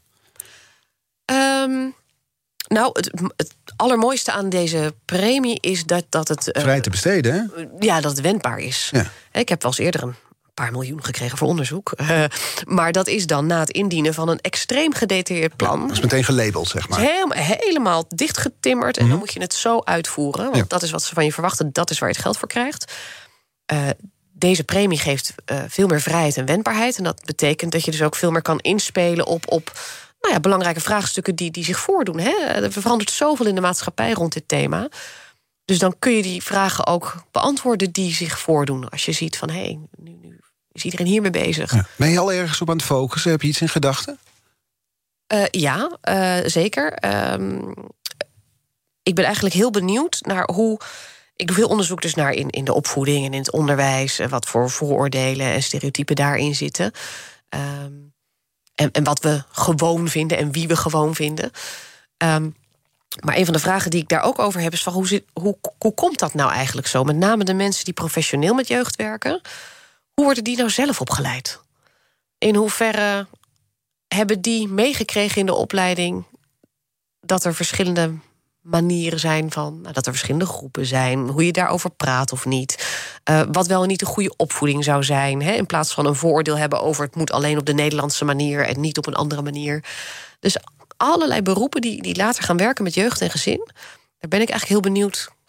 Um, nou, het, het allermooiste aan deze premie is dat, dat het... Uh, Vrij te besteden, hè? Ja, dat het wendbaar is. Ja. Ik heb wel eens eerder een paar miljoen gekregen voor onderzoek. Uh, maar dat is dan na het indienen van een extreem gedetailleerd plan. Ja, dat is meteen gelabeld, zeg maar. Helemaal, helemaal dichtgetimmerd. En mm-hmm. dan moet je het zo uitvoeren. Want ja. dat is wat ze van je verwachten. Dat is waar je het geld voor krijgt. Uh, deze premie geeft uh, veel meer vrijheid en wendbaarheid. En dat betekent dat je dus ook veel meer kan inspelen op... op nou ja, belangrijke vraagstukken die, die zich voordoen. Hè? Er verandert zoveel in de maatschappij rond dit thema. Dus dan kun je die vragen ook beantwoorden die zich voordoen. Als je ziet van, hé, hey, nu, nu is iedereen hiermee bezig. Ja. Ben je al ergens op aan het focussen? Heb je iets in gedachten? Uh, ja, uh, zeker. Um, ik ben eigenlijk heel benieuwd naar hoe... Ik doe veel onderzoek dus naar in, in de opvoeding en in het onderwijs... wat voor vooroordelen en stereotypen daarin zitten. Um, en, en wat we gewoon vinden en wie we gewoon vinden. Um, Maar een van de vragen die ik daar ook over heb... is van hoe, zit, hoe, hoe komt dat nou eigenlijk zo? Met name de mensen die professioneel met jeugd werken. Hoe worden die nou zelf opgeleid? In hoeverre hebben die meegekregen in de opleiding... dat er verschillende manieren zijn van... Nou, dat er verschillende groepen zijn, hoe je daarover praat of niet... Uh, wat wel en niet een goede opvoeding zou zijn... Hè, in plaats van een vooroordeel hebben over... het moet alleen op de Nederlandse manier en niet op een andere manier. Dus allerlei beroepen die, die later gaan werken met jeugd en gezin... daar ben ik eigenlijk heel benieuwd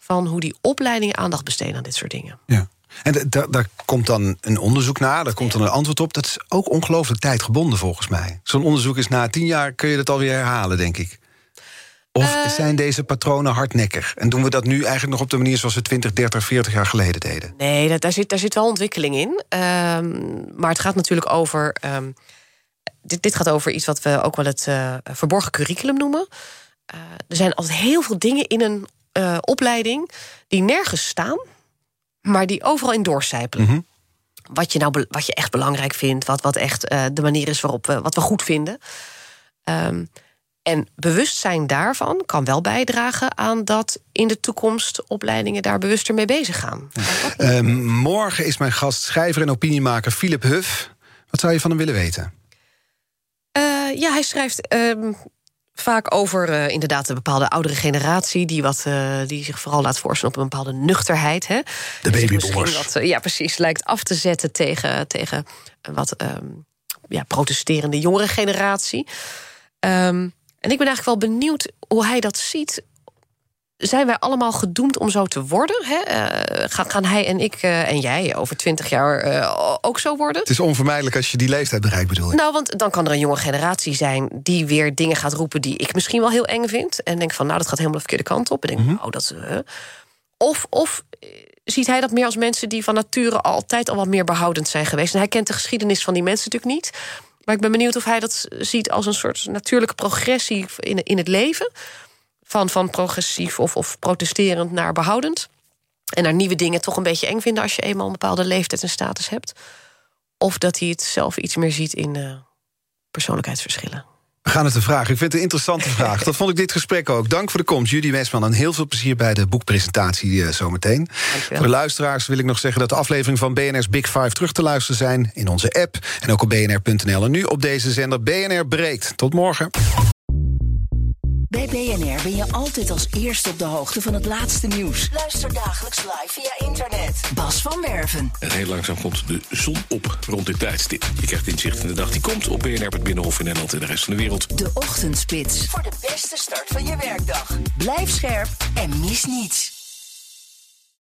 van hoe die opleidingen aandacht besteden aan dit soort dingen. Ja. En d- d- daar komt dan een onderzoek na, daar komt dan een antwoord op. Dat is ook ongelooflijk tijdgebonden volgens mij. Zo'n onderzoek is na tien jaar, kun je dat alweer herhalen, denk ik. Of uh, zijn deze patronen hardnekkig? En doen we dat nu eigenlijk nog op de manier zoals we twintig, dertig, veertig jaar geleden deden? Nee, dat, daar, zit, daar zit wel ontwikkeling in. Um, maar het gaat natuurlijk over... Um, dit, dit gaat over iets wat we ook wel het uh, verborgen curriculum noemen. Uh, er zijn altijd heel veel dingen in een uh, opleiding die nergens staan, maar die overal in doorcijpelen. Mm-hmm. Wat je nou wat je echt belangrijk vindt, wat, wat echt uh, de manier is waarop we wat we goed vinden. Um, en bewustzijn daarvan kan wel bijdragen aan dat in de toekomst opleidingen daar bewuster mee bezig gaan. Ja. Uh, morgen is mijn gast schrijver en opiniemaker Philip Huff. Wat zou je van hem willen weten? Uh, ja, hij schrijft uh, vaak over uh, inderdaad de bepaalde oudere generatie die, wat, uh, die zich vooral laat voorstellen op een bepaalde nuchterheid. Hè? De babyboomers. Wat, uh, ja, precies, lijkt af te zetten tegen, tegen een wat um, ja, protesterende jongere generatie. Um, en ik ben eigenlijk wel benieuwd hoe hij dat ziet. Zijn wij allemaal gedoemd om zo te worden? Hè? Uh, gaan, gaan hij en ik uh, en jij over twintig jaar uh, ook zo worden? Het is onvermijdelijk als je die leeftijd bereikt, bedoel je? Nou, want dan kan er een jonge generatie zijn die weer dingen gaat roepen die ik misschien wel heel eng vind. En denk van, nou, dat gaat helemaal de verkeerde kant op. En denk, mm-hmm. nou, dat... Uh, of, of ziet hij dat meer als mensen die van nature altijd al wat meer behoudend zijn geweest. En hij kent de geschiedenis van die mensen natuurlijk niet. Maar ik ben benieuwd of hij dat ziet als een soort natuurlijke progressie in, in het leven. Van, van progressief of, of protesterend naar behoudend. En naar nieuwe dingen toch een beetje eng vinden als je eenmaal een bepaalde leeftijd en status hebt. Of dat hij het zelf iets meer ziet in uh, persoonlijkheidsverschillen. We gaan het te vragen. Ik vind het een interessante vraag. Dat vond ik dit gesprek ook. Dank voor de komst, Judy Westman. En heel veel plezier bij de boekpresentatie uh, zometeen. Dankjewel. Voor de luisteraars wil ik nog zeggen dat de aflevering van B N R's Big Five terug te luisteren zijn in onze app en ook op b n r punt n l. En nu op deze zender B N R Breekt. Tot morgen. Bij B N R ben je altijd als eerste op de hoogte van het laatste nieuws. Luister dagelijks live via internet. Bas van Werven. En heel langzaam komt de zon op rond dit tijdstip. Je krijgt inzicht in de dag die komt op B N R, het Binnenhof in Nederland en de rest van de wereld. De Ochtendspits. Voor de beste start van je werkdag. Blijf scherp en mis niets.